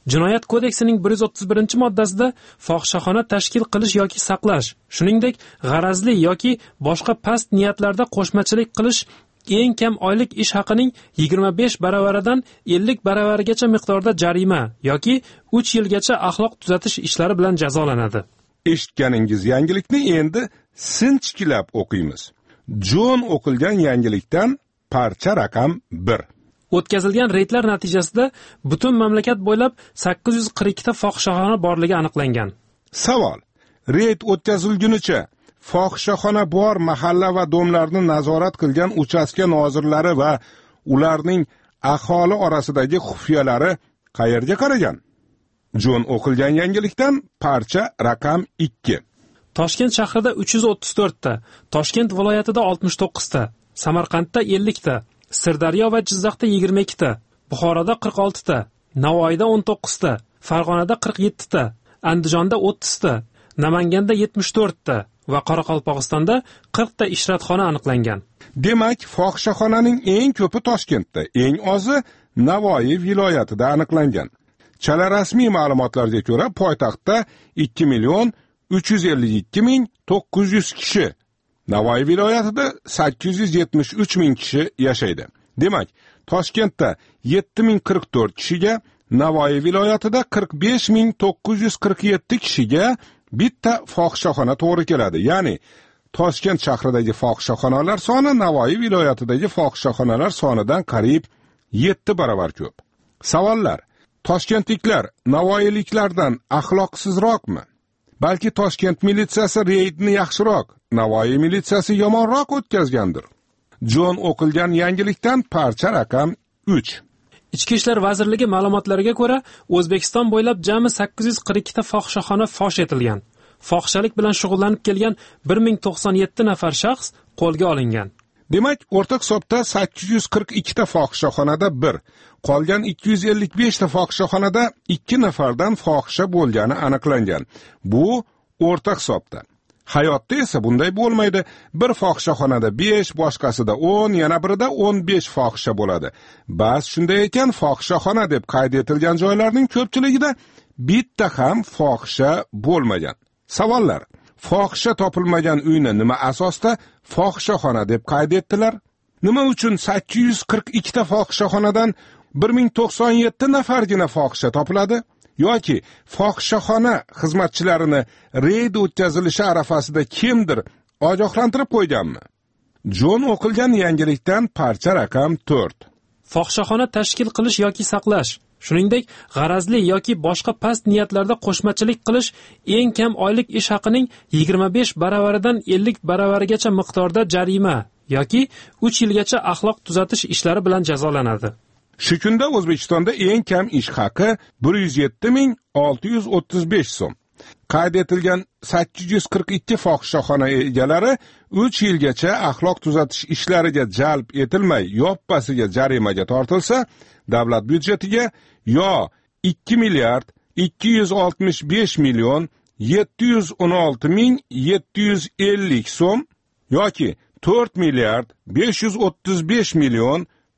Jinoyat kodeksining 131-moddasida fohishaxona tashkil qilish yoki saqlash, shuningdek, g'arazli yoki boshqa past niyatlarda qo'shmachilik qilish eng kam oylik ish haqining 25 baravaridan 50 baravarigacha miqdorda jarima yoki 3 yilgacha axloq tuzatish ishlari bilan jazolanadi. Eshitganingiz yangilikni endi sinchkilab o'qiymiz. Jon o'qilgan yangilikdan parcha raqam 1. O'tkazilgan reydlar natijasida butun mamlakat bo'ylab 842 ta fohishaxona borligi aniqlangan. Savol: reyd o'tkazilgunicha fohishaxona bor mahalla va domlarni nazorat qilgan uchastka nozirlari va ularning aholi orasidagi xufiyalari qayerga qaragan? Jon o'qilgan yangilikdan parcha raqam 2. Toshkent shahrida 334 ta, Toshkent viloyatida 69 ta, Samarqandda 50 ta, Sirdaryo va Jizzaxda 22 ta, Buxoroda 46 ta, Navoiyda 19 ta, Farg'onada 47 ta, Andijonda 30 ta, Namanganda 74 ta va Qoraqalpog'istonda 40 ta ishratxona aniqlangan. Demak, fohishaxonaning eng ko'pi Toshkentda, eng ozi Navoiy viloyatida aniqlangan. Chala rasmiy ma'lumotlarga ko'ra, poytaxtda 2,352,900 kishi, Navoiy viloyatida 873,000 kishi yashaydi. Demak, Toshkentda 7,044 kishiga, Navoiy viloyatida 45,947 kishiga bitta fohishaxona to'g'ri keladi. Ya'ni Toshkent shahridagi fohishaxonalar soni Navoiy viloyatidagi fohishaxonalar sonidan qariyb 7 barobar ko'p. Savollar: Toshkentliklar navoiyliklardan axloqsizroqmi? Balki Toshkent militsiyasi reydni yaxshiroq, Navoiy militsiyasi yomonroq o'tkazgandir. Jon o'qilgan yangilikdan parcha raqam 3. Ichki ishlar vazirligi ma'lumotlariga ko'ra, O'zbekiston bo'ylab jami 842 ta fohishaxona fosh etilgan. Fohishalik bilan shug'ullanib kelgan 1097 nafar shaxs qo'lga olingan. Demak, o'rta hisobda 842 ta fohishaxonada 1, qolgan 255 ta fohishaxonada 2 nafardan fohisha bo'lgani aniqlangan. Bu o'rta hisobda. Hayotda esa bunday bo'lmaydi. Bir fohishaxonada 5, boshqasida 10, yana birida 15 fohisha bo'ladi. Ba'zi shunday ekan, fohishaxona deb qayd etilgan joylarning ko'pchiligida bitta ham fohisha bo'lmagan. Savollar: fohisha topilmagan uyni nima asosda fohishaxona deb qayd etdilar? Nima uchun 842 ta fohishaxonadan 1097 nafargina fohisha topiladi? Yoki fohishaxona xizmatchilarini reyd o'tkazilishi arafasida kimdir ogohlantirib qo'yganmi? Jon o'qilgan yangilikdan parcha raqam 4. Fohishaxona tashkil qilish yoki saqlash, shuningdek, g'arazli yoki boshqa past niyatlarda qo'shmachilik qilish eng kam oylik ish haqining 25 baravaridan 50 baravarigacha miqdorda jarima yoki 3 yilgacha axloq tuzatish ishlari bilan jazolanadi. Shu kunda O'zbekistonda eng kam ish haqi 107,635 so'm. Qayd etilgan 842 fohishaxona egalari 3 yilgacha axloq tuzatish ishlariga jalb etilmay, yoppasiga jarimaga tortilsa, davlat byudjetiga yo 2 milliard 265 million 716,750 so'm yoki 4 milliard 535 million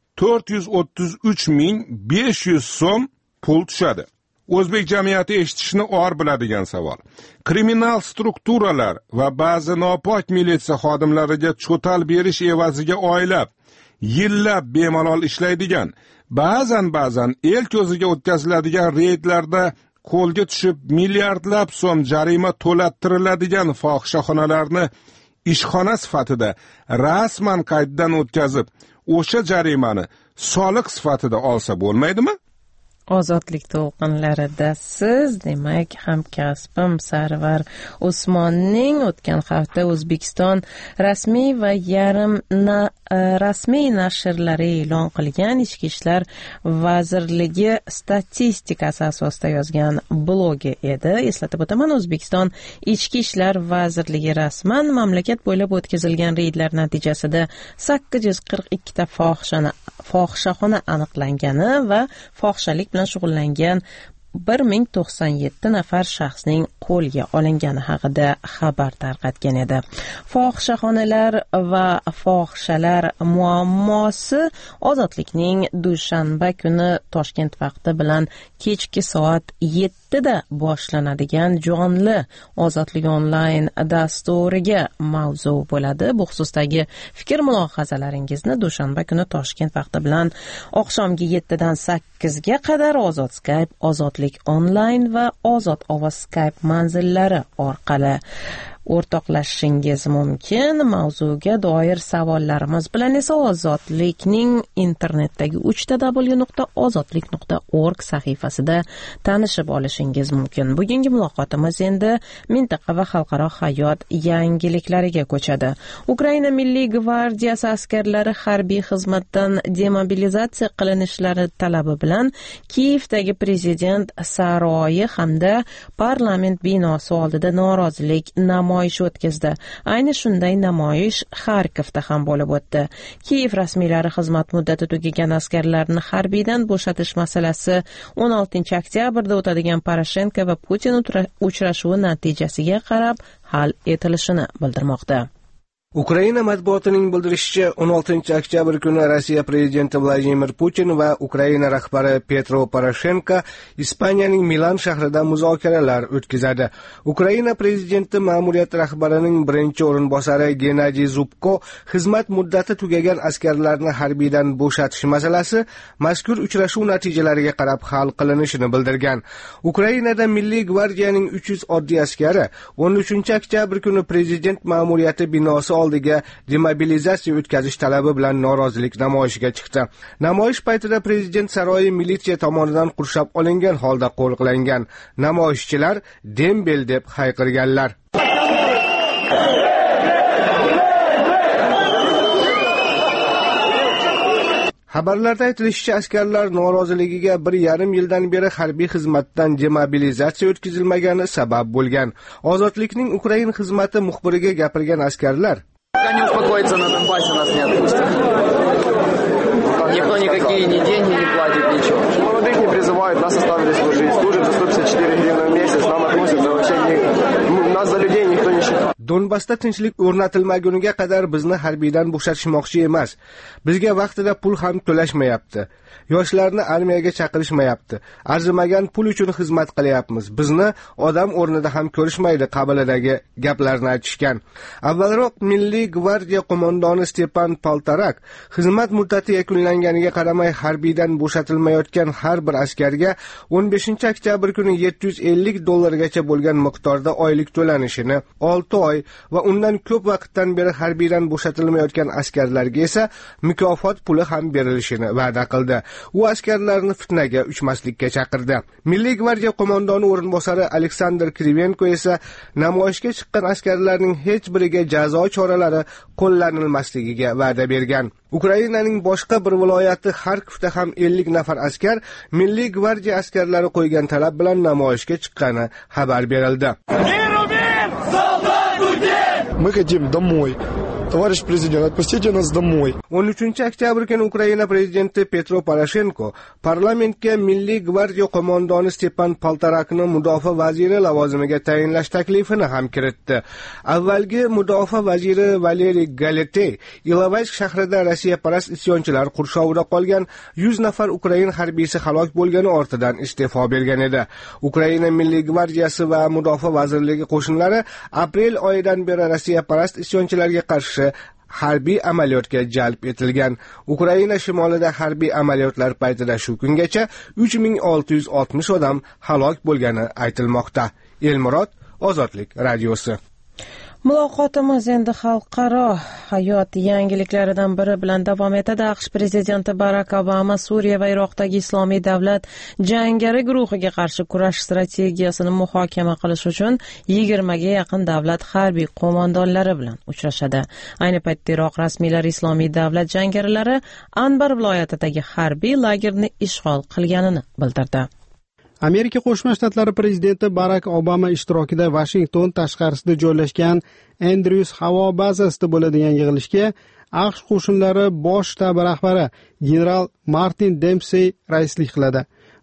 433,500 so'm pul tushadi. O'zbek jamiyati eshitishni or biladigan savol. Kriminal strukturalar va ba'zi nopok militsiya xodimlariga cho'tal berish evaziga oylab, yillab bemalol ishlaydigan, ba'zan el ko'ziga o'tkaziladigan reydlarda qo'lga tushib milliardlab so'm jarima to'lattiriladigan fohishaxonalarni ishxona sifatida rasman qayddan o'tkazib, o'sha jarimani soliq sifatida olsa bo'lmaydimi? Ozodlik to'lqinlarida siz, demak, hamkasbim Sarvar Usmonning o'tgan hafta O'zbekiston rasmiy va yarim rasmiy nashrlari e'lon qilgan Ichki ishlar vazirligi statistikasi asosida yozgan blogi edi. Eslatib o'taman, O'zbekiston Ichki ishlar vazirligi rasman mamlakat bo'ylab o'tkazilgan reydlar natijasida 842 ta fohishaxona aniqlangani va fohishalik bilan shug'ullangan 1097 nafar shaxsning qo'lga olingani haqida xabar tarqatgan edi. Fohishaxonalar va fohishalar muammosi Ozodlikning dushanba kuni Toshkent vaqti bilan kechki soat 7da boshlanadigan jonli Ozodlik onlayn dasturiga mavzu bo'ladi. Bu xususdagi fikr mulohazalaringizni dushanba kuni Toshkent vaqti bilan oqshomgi 7dan 8ga qadar Ozod Skype, Ozodlik onlayn va Ozod ovoz Skype manzillari orqali o'rtoqlashishingiz mumkin. Mavzuga doir savollarimiz bilan esa Ozodlikning internetdagi www.ozodlik.org sahifasida tanishib olishingiz mumkin. Bugungi muloqotimiz endi mintaqa va xalqaro hayot yangiliklariga ko'chadi. Ukraina Milliy gvardiyasi askarlari harbiy xizmatdan demobilizatsiya qilinishlari talabi bilan Kiyevdagi prezident saroyi hamda parlament binosi oldida norozilik namoyishi o'tkazdi. Ayni shunday namoyish Xarkovda ham bo'lib o'tdi. Kiyev rasmiylari xizmat muddati tugagan askarlarni harbiydan bo'shatish masalasi 16-oktyabrda o'tadigan Poroshenko va Putin uchrashuvi natijasiga qarab hal etilishini bildirmoqda. Ukraina matbuotining bildirishicha, 16-oktyabr kuni Rossiya prezidenti Vladimir Putin va Ukraina rahbari Petro Poroshenko Ispaniyaning Milan shahrida muzokaralar o'tkazadi. Ukraina prezidenti ma'muriyat rahbarining birinchi o'rinbosari Gennadiy Zubko xizmat muddati tugagan askarlarni harbiydan bo'shatish masalasi mazkur uchrashuv natijalariga qarab hal qilinishini bildirgan. Ukrainada Milliy gvardiyaning 300 oddiy askari 13-oktyabr kuni prezident ma'muriyati binosi oldiga demobilizatsiya o'tkazish talabi bilan norozilik namoyishiga chiqdi. Namoyish paytida prezident saroyi militsiya tomonidan qurshab olingan holda qo'riqlangan. Namoyishchilar Dembel deb hayqirganlar. Xabarlarda aytilishicha, askarlar noroziligiga 1,5 yildan beri harbiy xizmatdan demobilizatsiya o'tkazilmagani sabab bo'lgan. Ozodlikning Ukraina xizmati muxbiriga gapirgan askarlar не успокоится на Донбассе, нас не отпустят. Никто никакие ни деньги не платит, ничего. Молодых не призывают, нас оставили служить. Служат за 154 гривны в месяц, нам относятся вообще нас за людей никто не считает. Donbassda tinchlik o'rnatilmaguniga qadar bizni harbiydan bo'shatishmoqchi emas. Bizga vaqtida pul ham to'lashmayapti. Yoshlarni armiyaga chaqirishmayapti. Arzimagan pul uchun xizmat qilyapmiz. Bizni odam o'rnida ham ko'rishmaydi qabilidagi gaplarni aytishgan. Avvalroq Milliy gvardiya qo'mondoni Stepan Paltarak xizmat muddati yakunlanganiga qaramay harbiydan bo'shatilmayotgan har bir askarga 15-oktyabr kuni $750 bo'lgan miqdorda oylik to'lanishini, 6 oy va undan ko'p vaqtdan beri harbiydan bo'shatilmayotgan askarlarga esa mukofot puli ham berilishini va'da qildi. U askarlarni fitnaga uchmaslikka chaqirdi. Milliy gvardiya qo'mondoni o'rinbosari Aleksandr Krivenko esa namoyishga chiqqan askarlarning hech biriga jazo choralari qo'llanilmasligiga va'da bergan. Ukrainaning boshqa bir viloyati Xarkovda ham 50 nafar askar Milliy gvardiya askarlari qo'ygan talab bilan namoyishga chiqqani xabar berildi. Мы хотим домой. Товарищ президент, отпустите нас домой. 13-oktyabr kuni Ukraina prezidenti Petro Poroshenko parlamentga Milliy gvardiya qo'mondoni Stepan Paltarakni mudofaa vaziri lavozimiga tayinlash taklifini ham kiritdi. Avvalgi mudofaa vaziri Valeriy Galetey Ilovaysk shahrida Rossiya parast isyonchilar qurshovida qolgan 100 nafar Ukraina harbiysi halok bo'lgani ortidan iste'fo bergan edi. Ukraina Milliy gvardiyasi va mudofaa vazirligi qo'shinlari aprel oyidan beri Rossiya parast isyonchilarga qarshi harbiy amaliyotga jalb etilgan. Ukraina shimolida harbiy amaliyotlar paytida shu kungacha 3660 odam halok bo'lgani aytilmoqda. Elmurod, Ozodlik radiosi. Muloqotimiz endi xalqaro hayot yangiliklaridan biri bilan davom etadi. AQSh prezidenti Barak Obama Suriya va Iroqdagi Islomiy davlat jangari guruhiga qarshi kurash strategiyasini muhokama qilish uchun 20 ga yaqin davlat harbiy qo'mondonlari bilan uchrashadi. Ayni paytda Iroq rasmiylari Islomiy davlat jangarilari Anbar viloyatidagi harbiy lagerni ishg'ol qilganini bildirdi. Amerika Qo'shma Shtatlari prezidenti Barak Obama ishtirokida Washington tashqarisida joylashgan Andrews havo bazasida bo'ladigan yig'ilishga AQSh qo'shinlari bosh shtabi rahbari general Martin Dempsey raislik qiladi.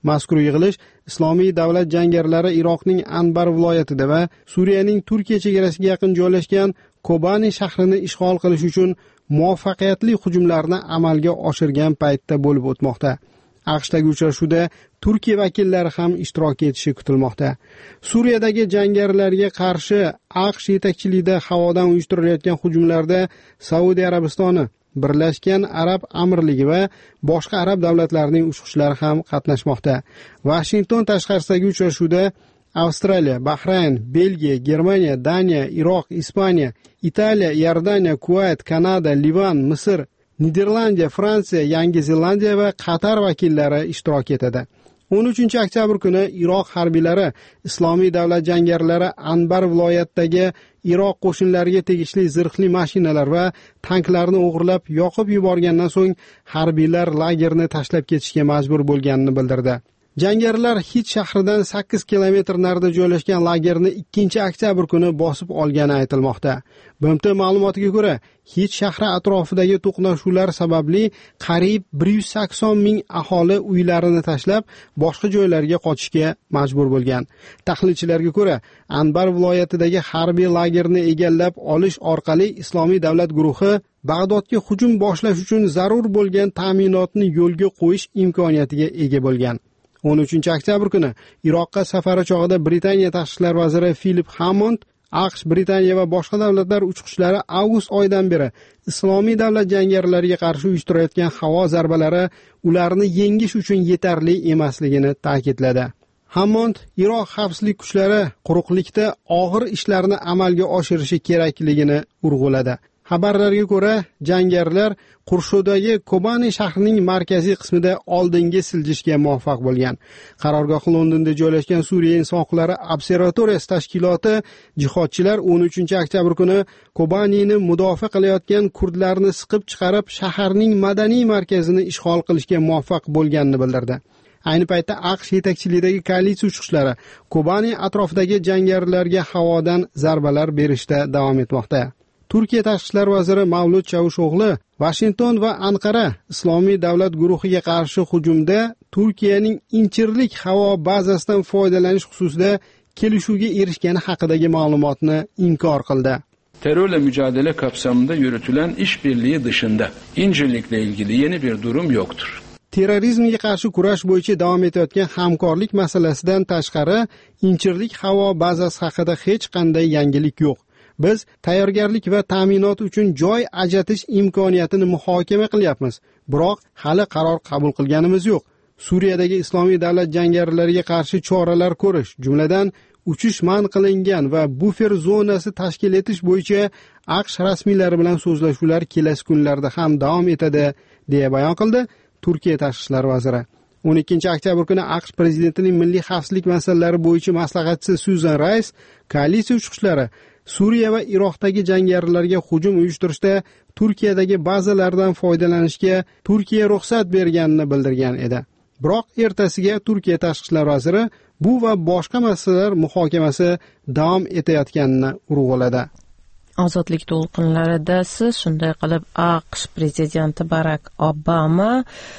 Mazkur yig'ilish Islomiy davlat jangarilari Iroqning Anbar viloyatida va Suriyaning Turkiya chegarasiga yaqin joylashgan Kobani shahrini ishg'ol qilish uchun muvaffaqiyatli hujumlarni amalga oshirgan paytda bo'lib o'tmoqda. AQShdagi uchrashuvda Turkiya vakillari ham ishtirok etishi kutilmoqda. Suriyadagi jangarilarga qarshi AQSh yetakchiligida havodan uyushtirilayotgan hujumlarda Saudiya Arabistoni, Birlashgan Arab Amirligi va boshqa arab davlatlarining uchqichlari ham qatnashmoqda. Washington tashqarisidagi uchrashuvda Avstraliya, Bahrayn, Belgiya, Germaniya, Daniya, Iroq, Ispaniya, Italiya, Iordaniya, Kuvayt, Kanada, Livan, Misr, Niderlandiya, Fransiya, Yangi Zelandiya va Qatar vakillari ishtirok etadi. 13 oktyabr kuni Iroq harbiylari Islomiy davlat jangarilari Anbar viloyatidagi Iroq qo'shinlariga tegishli zirhli mashinalar va tanklarni o'g'irlab yoqib yuborgandan so'ng harbiylar lagerni tashlab ketishga majbur bo'lganini bildirdi. Jangarilar Hit shahridan 8 kilometr narida joylashgan lagerni 2 oktyabr kuni bosib olgani aytilmoqda. BMT ma'lumotiga ko'ra, Hit shahri atrofidagi to'qnashuvlar sababli qariyb 180 ming aholi uylarini tashlab, boshqa joylarga qochishga majbur bo'lgan. Tahlilchilarga ko'ra, Anbar viloyatidagi harbiy lagerni egallab olish orqali Islomiy davlat guruhi Bag'dodga hujum boshlash uchun zarur bo'lgan ta'minotni yo'lga qo'yish imkoniyatiga ega bo'lgan. 13 oktyabr kuni Iroqqa safari chog'ida Britaniya tashqi ishlar vaziri Philip Hammond AQSh, Britaniya va boshqa davlatlar uchqichlari avgust oyidan beri Islomiy davlat jangarilariga qarshi uyushtirayotgan havo zarbalari ularni yengish uchun yetarli emasligini ta'kidladi. Hammond Iroq xavfsizlik kuchlari quruqlikda og'ir ishlarni amalga oshirishi kerakligini urg'uladi. Xabarlarga ko'ra, jangarilar Qurshodagi Kobani shahrining markaziy qismida oldinga siljishga muvaffaq bo'lgan. Qarorgohi Londonda joylashgan Suriya inson huquqlari observatoriyasi tashkiloti jihodchilar 13 oktyabr kuni Kobanini mudofaa qilayotgan kurdlarni siqib chiqarib, shaharning madaniy markazini ishg'ol qilishga muvaffaq bo'lganini bildirdi. Ayni paytda AQSh yetakchiligidagi koalitsiya uchqichlari Kobani atrofidagi jangarilarga havodan zarbalar berishda davom etmoqda. Turkiya tashqi ishlar vaziri Mavlud Chavusho'g'li Washington va Anqara Islomiy davlat guruhiga qarshi hujumda Turkiyaning Inchirlik havo bazasidan foydalanish xususida kelishuvga erishgani haqidagi ma'lumotni inkor qildi. Terörle mücadele kapsamında yürütülen işbirliği dışında İncirlik'le ilgili yeni bir durum yoktur. Terrorizmga qarshi kurash bo'yicha davom etayotgan hamkorlik masalasidan tashqari Inchirlik havo bazasi haqida hech qanday yangilik yo'q. Biz tayyorgarlik va ta'minot uchun joy ajratish imkoniyatini muhokama qilyapmiz, biroq hali qaror qabul qilganimiz yo'q. Suriyadagi Islomiy davlat jangarilariga qarshi choralar ko'rish, jumladan uchish man qilingan va bufer zonasi tashkil etish bo'yicha AQSh rasmiylari bilan so'zlashuvlar kelasi kunlarda ham davom etadi, deya bayon qildi Turkiya tashqi ishlar vaziri. 12 oktyabr kuni AQSh prezidentining milliy xavfsizlik masalalari bo'yicha maslahatchisi Susan Rice koalitsiya uchqichlari Suriya va Iroqdagi jangarilarga hujum uyushtirishda Turkiyadagi bazalardan foydalanishga Turkiya ruxsat berganini bildirgan edi. Biroq ertasiga Turkiya tashqi ishlar vaziri bu va boshqa masalalar muhokamasi davom etayotganini urg'uladi. Ozodlik to'lqinlarida siz shunday qilib AQSh prezidenti Barak Obama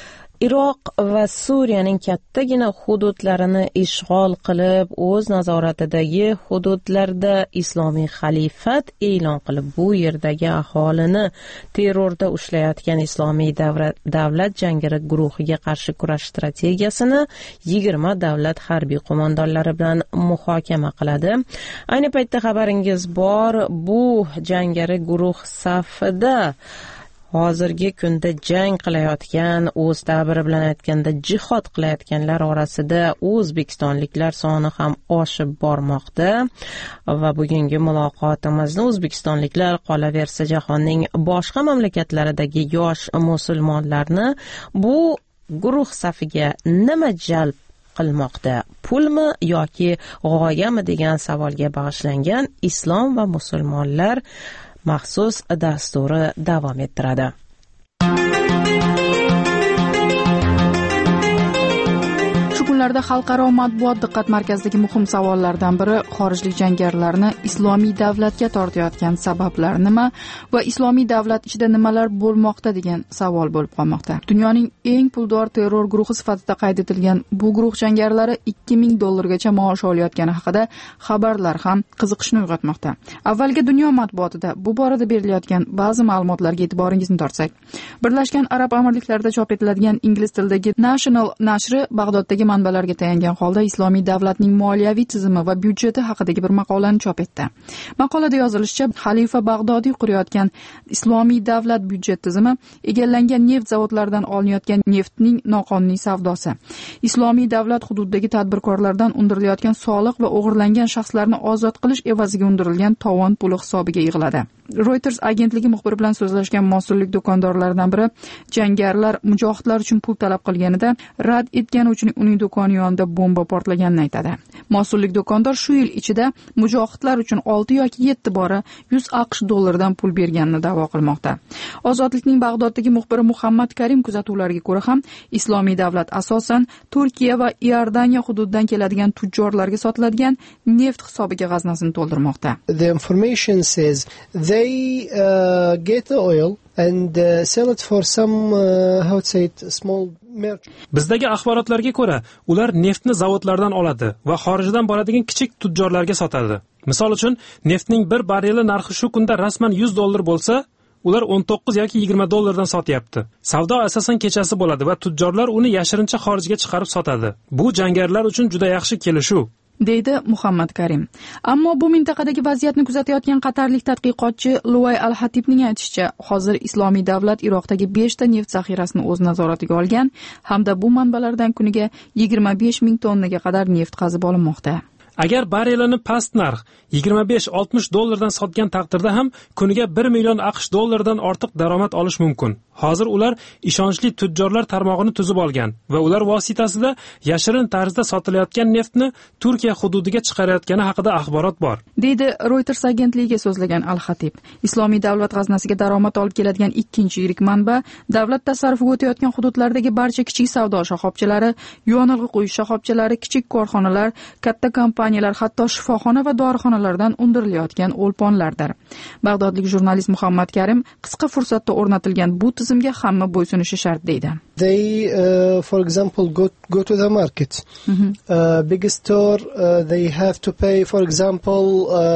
Iroq va Suriyaning kattagina hududlarini ishg'ol qilib, o'z nazoratidagi hududlarda islomiy xalifat e'lon qilib, bu yerdagi aholini terrorda ushlayotgan Islomiy davlat jangari guruhiga qarshi kurash strategiyasini 20 davlat harbiy qo'mondonlari bilan muhokama qiladi. Ayni paytda xabaringiz bor, bu jangari guruh safida hozirgi kunda jang qilayotgan, o'z ta'biri bilan aytganda jihod qilayotganlar orasida o'zbekistonliklar soni ham oshib bormoqda va bugungi muloqotimizni o'zbekistonliklar qolaversa jahonning boshqa mamlakatlaridagi yosh musulmonlarni bu guruh safiga nima jalb qilmoqda? Pulmi yoki g'oyami degan savolga bag'ishlangan Islom va musulmonlar maxsus dasturi davom ettiradi. kunlarda xalqaro matbuot diqqat markazidagi muhim savollardan biri xorijlik jangarilarni islomiy davlatga tortayotgan sabablar nima va islomiy davlat ichida nimalar bo'lmoqda degan savol bo'lib qolmoqda. Dunyoning eng puldor terror guruhi sifatida qayd etilgan bu guruh jangarilari $2000 maosh olayotgani haqida xabarlar ham qiziqishni uyg'otmoqda. Avvalgi dunyo matbuotida bu borada berilayotgan ba'zi ma'lumotlarga e'tiboringizni tortsak, Birlashgan Arab Amirliklarida chop etiladigan ingliz tilidagi National nashri Bag'doddagi manbalarga tayangan holda islomiy davlatning moliyaviy tizimi va byudjeti haqidagi bir maqolani chop etdi. Maqolada yozilishicha, xalifa Bag'dodiy qurayotgan islomiy davlat byudjet tizimi egallangan neft zavodlaridan olinayotgan neftning noqonuniy savdosi, islomiy davlat hududidagi tadbirkorlardan undirilayotgan soliq va o'g'irlangan shaxslarni ozod qilish evaziga undirilgan tovon puli hisobiga yig'iladi. Reuters agentligi muxbiri bilan so'zlashgan mosullik do'kondorlaridan biri jangarilar mujohidlar uchun pul talab qilganida rad etgani uchun uning do'koni yonida bomba portlaganini aytadi. Mosullik do'kondor shu yil ichida mujohidlar uchun 6 yoki 7 bora $100 pul berganini da'vo qilmoqda. Ozodlikning Bag'doddagi muxbiri Muhammad Karim kuzatuvlariga ko'ra ham islomiy davlat asosan Turkiya va Iordaniya hududidan keladigan tujjorlarga sotiladigan neft hisobiga g'aznasini to'ldirmoqda. The information says they get the oil and sell it for some how to say it small merchant. Bizdagi axborotlarga ko'ra, ular neftni zavodlardan oladi va xorijdan boradigan kichik tujjorlarga sotadi. Misol uchun, neftning bir barreli narxi shu kunda rasman $100 bo'lsa, ular 19 yoki $20 dan sotyapti. Savdo asosan kechasi bo'ladi va tujjorlar uni yashirincha xorijga chiqarib sotadi. Bu jangarilar uchun juda yaxshi kelishuv, deydi Muhammad Karim. Ammo bu mintaqadagi vaziyatni kuzatayotgan qatarlik tadqiqotchi Luay Al-Hatibning aytishicha, hozir islomiy davlat Iroqdagi 5 ta neft zaxirasini o'z nazoratiga olgan hamda bu manbalardan kuniga 25,000 tonnaga qadar neft qazib olinmoqda. Agar barrelini past narx $25-60 dan sotgan taqdirda ham kuniga $1 million dan ortiq daromad olish mumkin. Hozir ular ishonchli tujjorlar tarmog'ini tuzib olgan va ular vositasida yashirin tarzda sotilayotgan neftni Turkiya hududiga chiqarayotgani haqida axborot bor, deydi Reuters agentligiga so'zlagan Al-Hatib. Islomiy davlat g'aznasiga daromad olib keladigan ikkinchi yirik manba davlat tasarrufiga o'tayotgan hududlardagi barcha kichik savdo shoxobchalari, yonilg'i quyish shoxobchalari, kichik korxonalar, katta kompaniyalar, hatto shifoxona va dorixonalardan undirilayotgan o'lponlardir. Bag'dodlik jurnalist Muhammad Karim qisqa fursatda o'rnatilgan bu tizimga hamma bo'ysunishi shart deydi. They for example go to the market. Big store they have to pay for example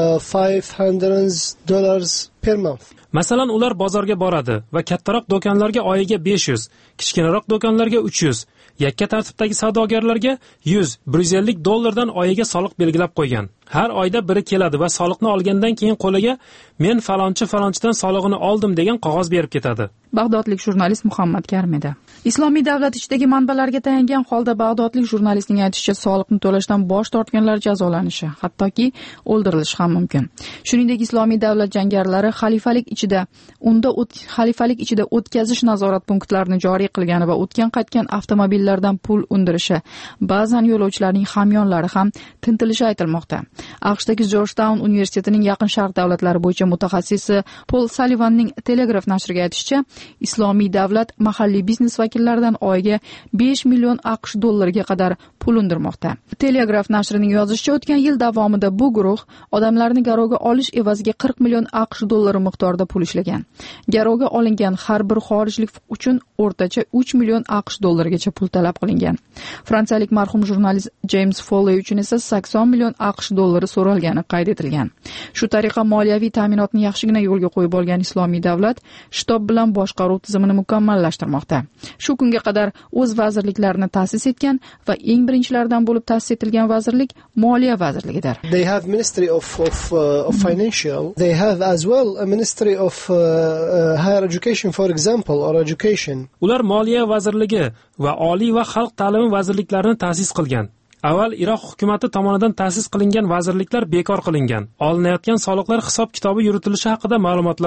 $500 per month. Masalan, ular bozorga boradi va kattaroq do'konlarga oyiga 500, kichkinaroq do'konlarga 300, yakka tartibdagi savdogarlarga $100-$150 dan oyiga soliq belgilab qo'ygan. Har oyda biri keladi va soliqni olgandan keyin qo'liga men falonchidan solig'ini oldim degan qog'oz berib ketadi. Bag'dodlik jurnalist Muhammad Karim edi. Islomiy davlat ichidagi manbalarga tayangan holda bag'dodlik jurnalistning aytishicha, soliqni to'lashdan bosh tortganlar jazolanishi, hattoki o'ldirilishi ham mumkin. Shuningdek, islomiy davlat jangarilari xalifalik ichida o'tkazish nazorat punktlarini joriy qilgani va o'tgan qaytgan avtomobillardan pul undirishi, ba'zan yo'lovchilarning hamyonlari ham tintilishi aytilmoqda. AQShdagi Georgetown universitetining Yaqin Sharq davlatlari bo'yicha mutaxassisi Paul Sullivanning Telegraph nashriga aytishicha, islomiy davlat mahalliy biznes vakillaridan oyiga $5 million ga qadar pul undirmoqda. Telegraph nashrining yozishicha, o'tgan yil davomida bu guruh odamlarni garovga olish evaziga $40 million miqdorida pul ishlagan. Garovga olingan har bir xorijlik uchun o'rtacha $3 million gacha pul talab qilingan. Fransiyalik marhum jurnalist James Foley uchun esa $80 million so'ralgani qayd etilgan. Shu tariqa moliyaviy ta'minotni yaxshigina yo'lga qo'yib olgan islomiy davlat shtab bilan boshqaruv tizimini mukammallashtirmoqda. Shu kunga qadar o'z vazirliklarini ta'sis etgan va eng birinchilardan bo'lib ta'sis etilgan vazirlik Moliya vazirligidir. They have Ministry of Financial. They have as well a Ministry of Higher Education, for example, or Education. Ular Moliya vazirligi va Oliy va xalq ta'limi vazirliklarini ta'sis qilgan. Avval Iroq hukumati tomonidan ta'sis qilingan vazirliklar bekor qilingan. Olinayotgan soliqlar hisob-kitobi yuritilishi haqida ma'lumotlar bor.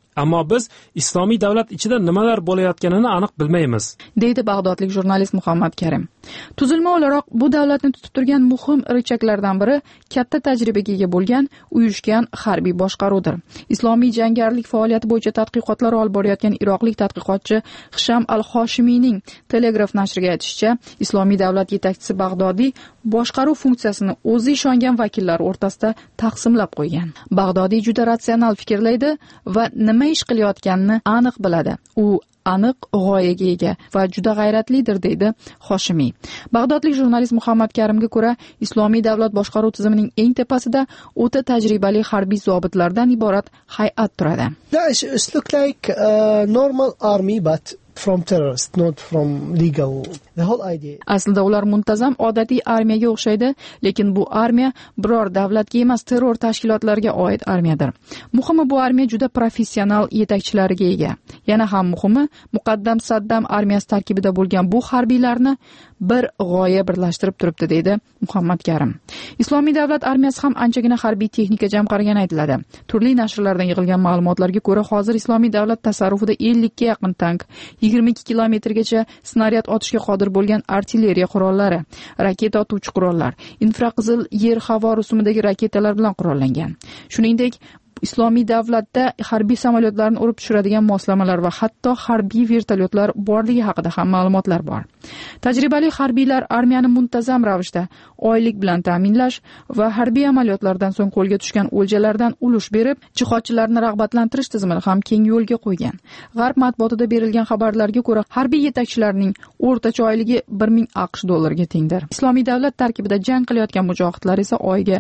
ammo biz islomiy davlat ichida nimalar bo'layotganini aniq bilmaymiz, deydi bag'dodlik jurnalist Muhammad Karim. Tuzilma o'laroq bu davlatni tutib turgan muhim richaklardan biri katta tajribaga ega bo'lgan uyushgan harbiy boshqaruvdir. Islomiy jangarilik faoliyati bo'yicha tadqiqotlar olib borayotgan iroqlik tadqiqotchi Hisham al-Hoshimiyning Telegraf nashriga aytishicha, islomiy davlat yetakchisi Bag'dodiy boshqaruv funksiyasini o'zi ishongan vakillar o'rtasida taqsimlab qo'ygan. Bag'dodiy juda ratsional fikrlaydi va nima ish qilayotganini aniq biladi. U aniq g'oyaga ega va juda g'ayratlidir, deydi Hoshimiy. Bag'dodlik jurnalist Muhammad Karimga ko'ra, islomiy davlat boshqaruv tizimining eng tepasida o'ta tajribali harbiy zobitlardan iborat hay'at turadi. It's look like a normal army, but from terrorists, not from legal. The whole idea. Aslida ular muntazam odatiy armiyaga o'xshaydi, lekin bu armiya biror davlatga emas, terror tashkilotlariga oid armiyadir. Muhimi, bu armiya juda professional yetakchilariga ega. Yana ham muhimi, muqaddam Saddam armiyasi tarkibida bo'lgan bu harbiylarni bir g'oya birlashtirib turibdi, deydi Muhammad Karim. Islomiy davlat armiyasi ham anchagina harbiy texnika jamg'argani aytiladi. Turli nashrlardan yig'ilgan ma'lumotlarga ko'ra, hozir islomiy davlat tasarrufida 50 ga yaqin tank, 22 kilometrgacha snaryad otishga qodir bo'lgan artilleriya qurollari, raketa otuvchi qurollar, infraqizil yer-havo rusumidagi raketalar bilan qurollangan. Shuningdek, islomiy davlatda harbiy samolyotlarni urib tushiradigan moslamalar va hatto harbiy vertolyotlar borligi haqida ham ma'lumotlar bor. Tajribali harbiylar armiyani muntazam ravishda oylik bilan ta'minlash va harbiy amaliyotlardan so'ng qo'lga tushgan o'ljalardan ulush berib, jihodchilarni rag'batlantirish tizimini ham keng yo'lga qo'ygan. G'arb matbuotida berilgan xabarlarga ko'ra, harbiy yetakchilarning o'rtacha oyligi 1000 AQSh dollariga tengdir. Islomiy davlat tarkibida jang qilayotgan mujohidlar esa oyiga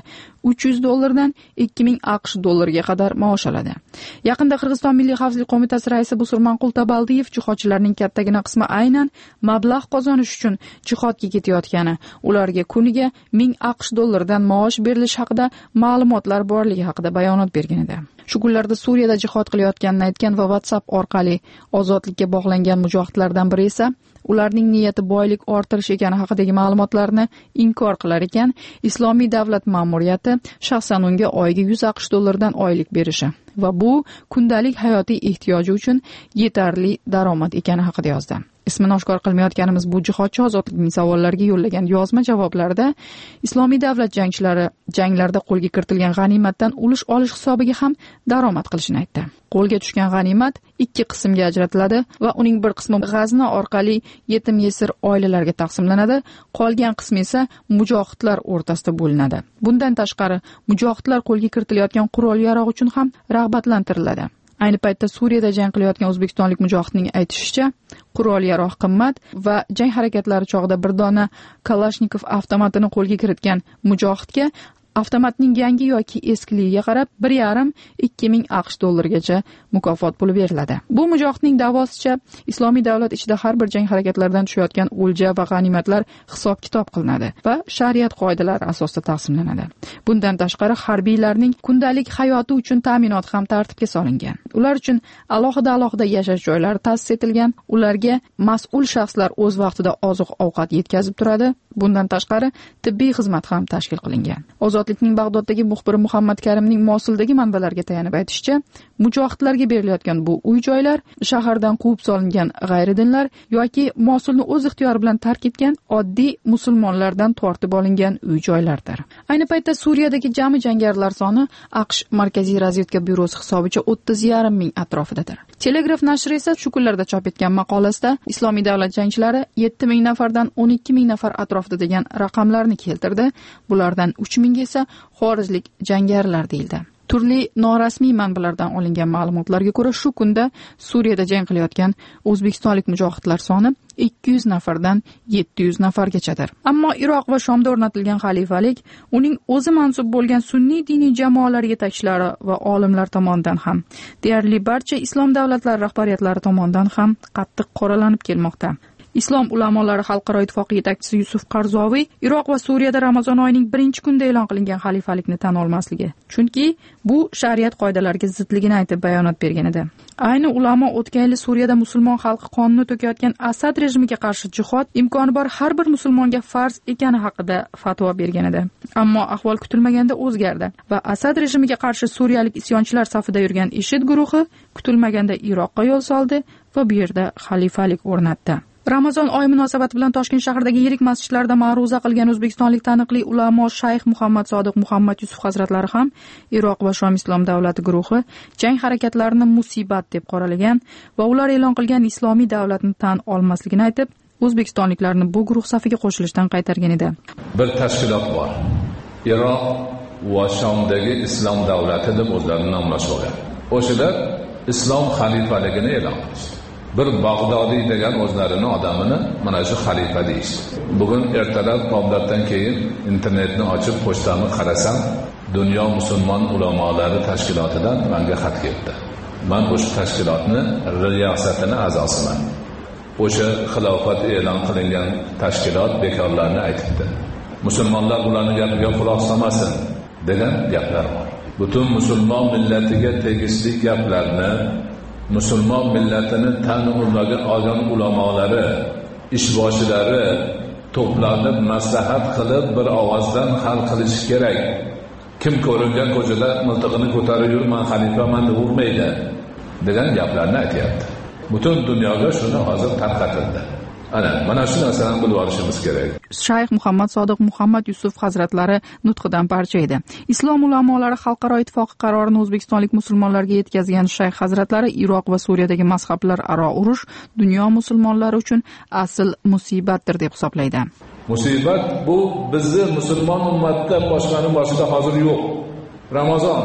$300 dan 2000 AQSh dollariga qadar maosh oladi. Yaqinda Qirg'iziston Milliy xavfsizlik qo'mitasi raisi Busurmanqul Tabaldiyev jihodchilarning kattagina qismi aynan mablag' qozonish uchun jihodga ketayotgani, ularga kuniga 1000 AQSh dollaridan maosh berilishi haqida ma'lumotlar borligi haqida bayonot bergan edi. Shu kunlarda Suriyada jihod qilayotganini aytgan va WhatsApp orqali ozodlikka bog'langan mujohidlardan biri esa ularning niyati boylik orttirish ekani haqidagi ma'lumotlarni inkor qilar ekan, islomiy davlat ma'muriyati shaxsan unga oyiga 100 AQSh dollaridan oylik berishi va bu kundalik hayotiy ehtiyoji uchun yetarli daromad ekani haqida yozdi. Ismini oshkor qilmayotganimiz bu jihodchi ozodlikning savollariga yo'llagan yozma javoblarda islomiy davlat jangchilari janglarda qo'lga kiritilgan g'animatdan ulush olish hisobiga ham daromad qilishini aytdi. Qo'lga tushgan g'animat 2 qismga ajratiladi va uning bir qismi G'azna orqali yetim yesir oilalarga taqsimlanadi, qolgan qismi esa mujohidlar o'rtasida bo'linadi. Bundan tashqari, mujohidlar qo'lga kiritilayotgan qurol-yarog' uchun ham rag'batlantiriladi. Ayni paytda Suriyada jang qilayotgan o'zbekistonlik mujohidning aytishicha, qurol-yarog' qimmat va jang harakatlari chog'ida bir dona Kalashnikov avtomatini qo'lga kiritgan mujohidga avtomatning yangi yoki eskiligiga qarab 1,5-2000 AQSh dollarigacha mukofot puli beriladi. Bu mujohidning da'vosicha islomiy davlat ichida har bir jang harakatlaridan tushayotgan o'lja va g'animatlar hisob-kitob qilinadi va shariat qoidalari asosida taqsimlanadi. Bundan tashqari harbiylarning kundalik hayoti uchun ta'minot ham tartibga solingan. Ular uchun alohida yashash joylari ta'sis etilgan, ularga mas'ul shaxslar o'z vaqtida oziq-ovqat yetkazib turadi. Bundan tashqari tibbiy xizmat ham tashkil qilingan. Ozodlikning Bag'doddagi muxbiri Muhammad Karimning Mosuldagi manbalarga tayanib aytishicha, mujohidlarga berilayotgan bu uy-joylar shahardan quvib solingan g'ayridinlar yoki Mosulni o'z ixtiyori bilan tark etgan oddiy musulmonlardan tortib olingan uy-joylardir. Ayni paytda Suriyadagi jami jangarilar soni AQSh Markaziy razvedka byurosi hisobicha 30,5 ming atrofidadir. Telegraf nashri esa shu kunlarda chop etgan maqolasida islomiy davlat jangchilari 7000 nafardan 12000 nafar atrofida degan raqamlarni keltirdi. Bulardan 3000 ga esa xorijlik jangarilar deyildi. Turli norasmiy manbalardan olingan ma'lumotlarga ko'ra, shu kunda Suriyada jang qilayotgan o'zbekistonlik mujohidlar soni 200 nafardan 700 nafargachadir. Ammo Iroq va Shomda o'rnatilgan xalifalik uning o'zi mansub bo'lgan sunniy diniy jamoalar yetakchilari va olimlar tomonidan ham, deyarli barcha islom davlatlari rahbariyatlari tomonidan ham qattiq qoralanib kelmoqda. Islom ulamolari xalqaro ittifoqi yetakchisi Yusuf Qarzoviy Iroq va Suriyada Ramazon oyining birinchi kunida e'lon qilingan xalifalikni tan olmasligi, chunki bu shariat qoidalariga zidligini aytib bayonot bergan edi. Ayni ulamo o'tgan yil Suriyada musulmon xalqi qonini to'kayotgan Asad rejimiga qarshi jihod imkoni bor har bir musulmonga farz ekani haqida fatvo bergan edi. Ammo ahvol kutilmaganda o'zgardi va Asad rejimiga qarshi suriyalik isyonchilar safida yurgan IShID guruhi kutilmaganda Iroqqa yo'l soldi va bu yerda xalifalik o'rnatdi. Ramazon oyi munosabati bilan Toshkent shahridagi yirik masjidlarda ma'ruza qilgan o'zbekistonlik taniqli ulamo Shayx Muhammad Sodiq Muhammad Yusuf hazratlari ham Iroq va Shom islom davlati guruhi jang harakatlarini musibat deb qoralagan va ular e'lon qilgan islomiy davlatni tan olmasligini aytib, o'zbekistonliklarni bu guruh safiga qo'shilishdan qaytargan edi. Bir tashkilot bor. Iroq va Shomdagi islom davlati deb o'zlarini nomlashgan. O'shalar islom xalifaligini e'lon qildi. Bir Bag'dodiy degan o'zlarini odamini mana shu xalifa deydi. Bugun ertalab toblatdan keyin internetni ochib pochtani qarasam, dunyo musulmon ulamolari tashkilotidan menga xat keldi. Men o'sha tashkilotni riyosatini a'zosiman. O'sha xilofat e'lon qilingan tashkilot bekorlarni aytibdi. Musulmonlar ularning gapiga quloq solmasin degan gaplar bor. Butun musulmon millatiga tegishli gaplarni musulmon millatini tan olgan ulamolari, ishboshilari to'planib maslahat qilib bir ovozdan hal qilishi kerak. Kim ko'ringan ko'chada miltig'ini ko'tarib yurib, "Men xalifaman" deb urmaydi degan gaplarni aytayapti. Butun dunyoga shuni hozir tarqatildi. Mana shu narsani bilib olishimiz kerak. Shayx Muhammad Sodiq Muhammad Yusuf hazratlari nutqidan parcha edi. Islom ulamolari xalqaro ittifoqi qarorini o'zbekistonlik musulmonlarga yetkazgan Shayx hazratlari Iroq va Suriyadagi mazhablar aro urush dunyo musulmonlari uchun asl musibatdir deb hisoblaydi. Musibat bu bizni musulmon ummatda boshqaning boshida hozir yo'q. Ramazon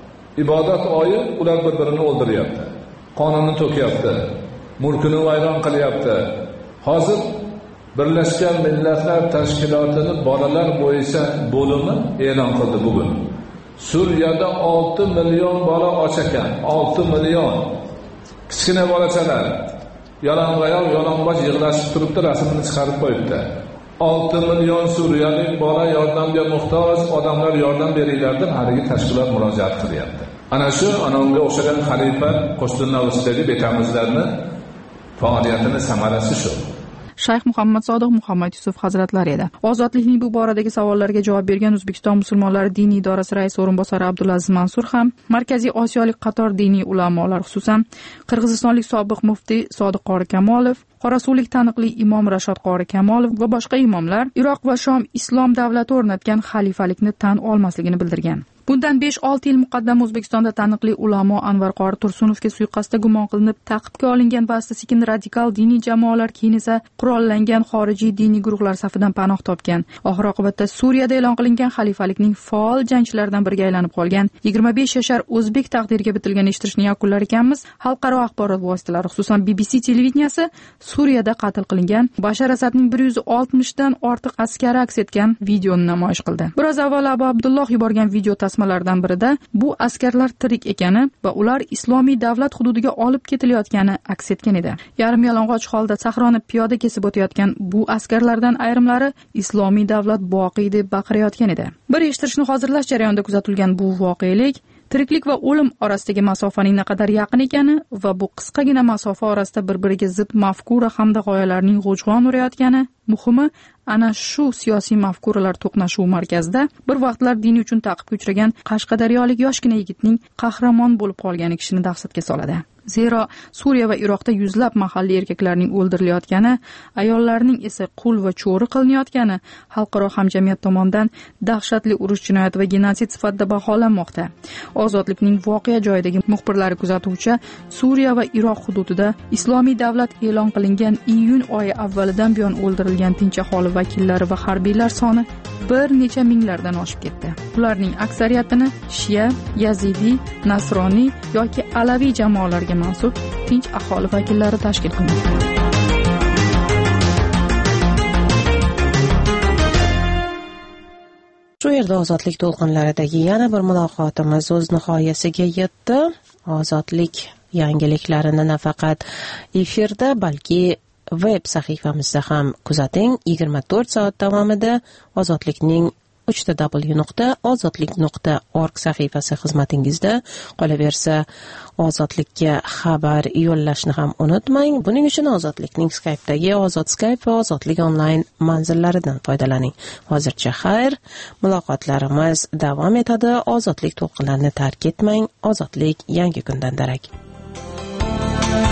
ibodat oyi, ular bir-birini o'ldiryapti. Qonunni to'kyapti. Mulkini vayron qilyapti. Hozir Birlashgan Millatlar Tashkilotini bolalar bo'yicha bo'limi e'lon qildi bugun. Suriyada 6 million bola och ekan, 6 million. Kichkina bolachalar yalang'oyoq, yalang'och yig'lashib turibdi, rasmini chiqarib qo'yibdi. 6 million suriyalik bola yordamga muhtoj, odamlar yordam beringlar deb haligi tashkilot murojaat qilyapti. Ana shu unga o'xshagan xalifa Qo'shniqo'rg'ondagi bekamizlarni faoliyatini samarasi shu. Shayx Muhammad Sodiq Muhammad Yusuf hazratlari edi. Ozodlikning bu boradagi savollarga javob bergan O'zbekiston musulmonlari diniy idorasi raisi o'rinbosari Abdulaziz Mansur ham Markaziy Osiyolik qator diniy ulamolar, xususan Qirg'izistonlik sobiq muftiy Sodiq Qori Kamolov, Qorasuvlik taniqli imom Rashod Qori Kamolov va boshqa imomlar Iroq va Shom islom davlati o'rnatgan xalifalikni tan olmasligini bildirgan. Bundan 5-6 yil muqaddam O'zbekistonda taniqli ulamo Anvar Qori Tursunovga suiqasdda gumon qilinib ta'qibga olingan va asta-sekin radikal diniy jamoalar, keyin esa qurollangan xorijiy diniy guruhlar safidan panoh topgan. Oxir-oqibatda Suriyada e'lon qilingan xalifalikning faol jangchilaridan biriga aylanib qolgan 25 yashar o'zbek taqdiriga bitilgan eshittirishni yakunlar ekanmiz. Xalqaro axborot vositalari, xususan BBC televideniyasi Suriyada qatl qilingan Bashar Asadning 160 dan ortiq askari aks etgan videoni namoyish qildi. Biroz avval Abu Abdulloh yuborgan video tasmalardan birida bu askarlar tirik ekani va ular islomiy davlat hududiga olib ketilayotgani aks etgan edi. Yarim yalang'och holda sahroni piyoda kesib o'tayotgan bu askarlardan ayrimlari islomiy davlat boqiy deb baqirayotgan edi. Bir eshittirishni hozirlash jarayonida kuzatilgan bu voqelik tiriklik va o'lim orasidagi masofaning naqadar yaqin ekani va bu qisqagina masofa orasida bir-biriga zid mafkura hamda g'oyalarning g'ujg'on urayotgani, muhimi ana shu siyosiy mafkuralar to'qnashuvi markazida bir vaqtlar dini uchun ta'qibga uchragan qashqadaryolik yoshgina yigitning qahramon bo'lib qolgani kishini dahshatga soladi. Zero Suriya va Iroqda yuzlab mahalliy erkaklarning o'ldirilayotgani, ayollarning esa qul va cho'ri qilinayotgani xalqaro hamjamiyat tomonidan dahshatli urush jinoyati va genotsid sifatida baholanmoqda. Ozodlikning voqea joyidagi muxbirlari kuzatuvchi Suriya va Iroq hududida islomiy davlat e'lon qilingan iyun oyi avvalidan buyon o'ldirilgan tinch aholi vakillari va harbiylar soni bir necha minglardan oshib ketdi. Ularning aksariyatini Shia, Yazidi, Nasroniy yoki Alaviy jamoalarga mansub tinch aholi vakillari tashkil qilmoqda. Shu yerda ozodlik to'lqinlaridagi yana bir muloqotimiz o'z nihoyasiga yetdi. Ozodlik yangiliklarini nafaqat efirda, balki web sahifamizda ham kuzating. 24 soat davomida Ozodlikning www.ozodlik.org sahifasi xizmatingizda qolaversa. Ozodlikka xabar yo'llashni ham unutmang. Buning uchun Ozodlikning Skype'dagi Ozod Skype va Ozodlik onlayn manzillaridan foydalaning. Hozircha xayr, muloqotlarimiz davom etadi. Ozodlik to'lqinlarini tark etmang. Ozodlik yangi kundan darak.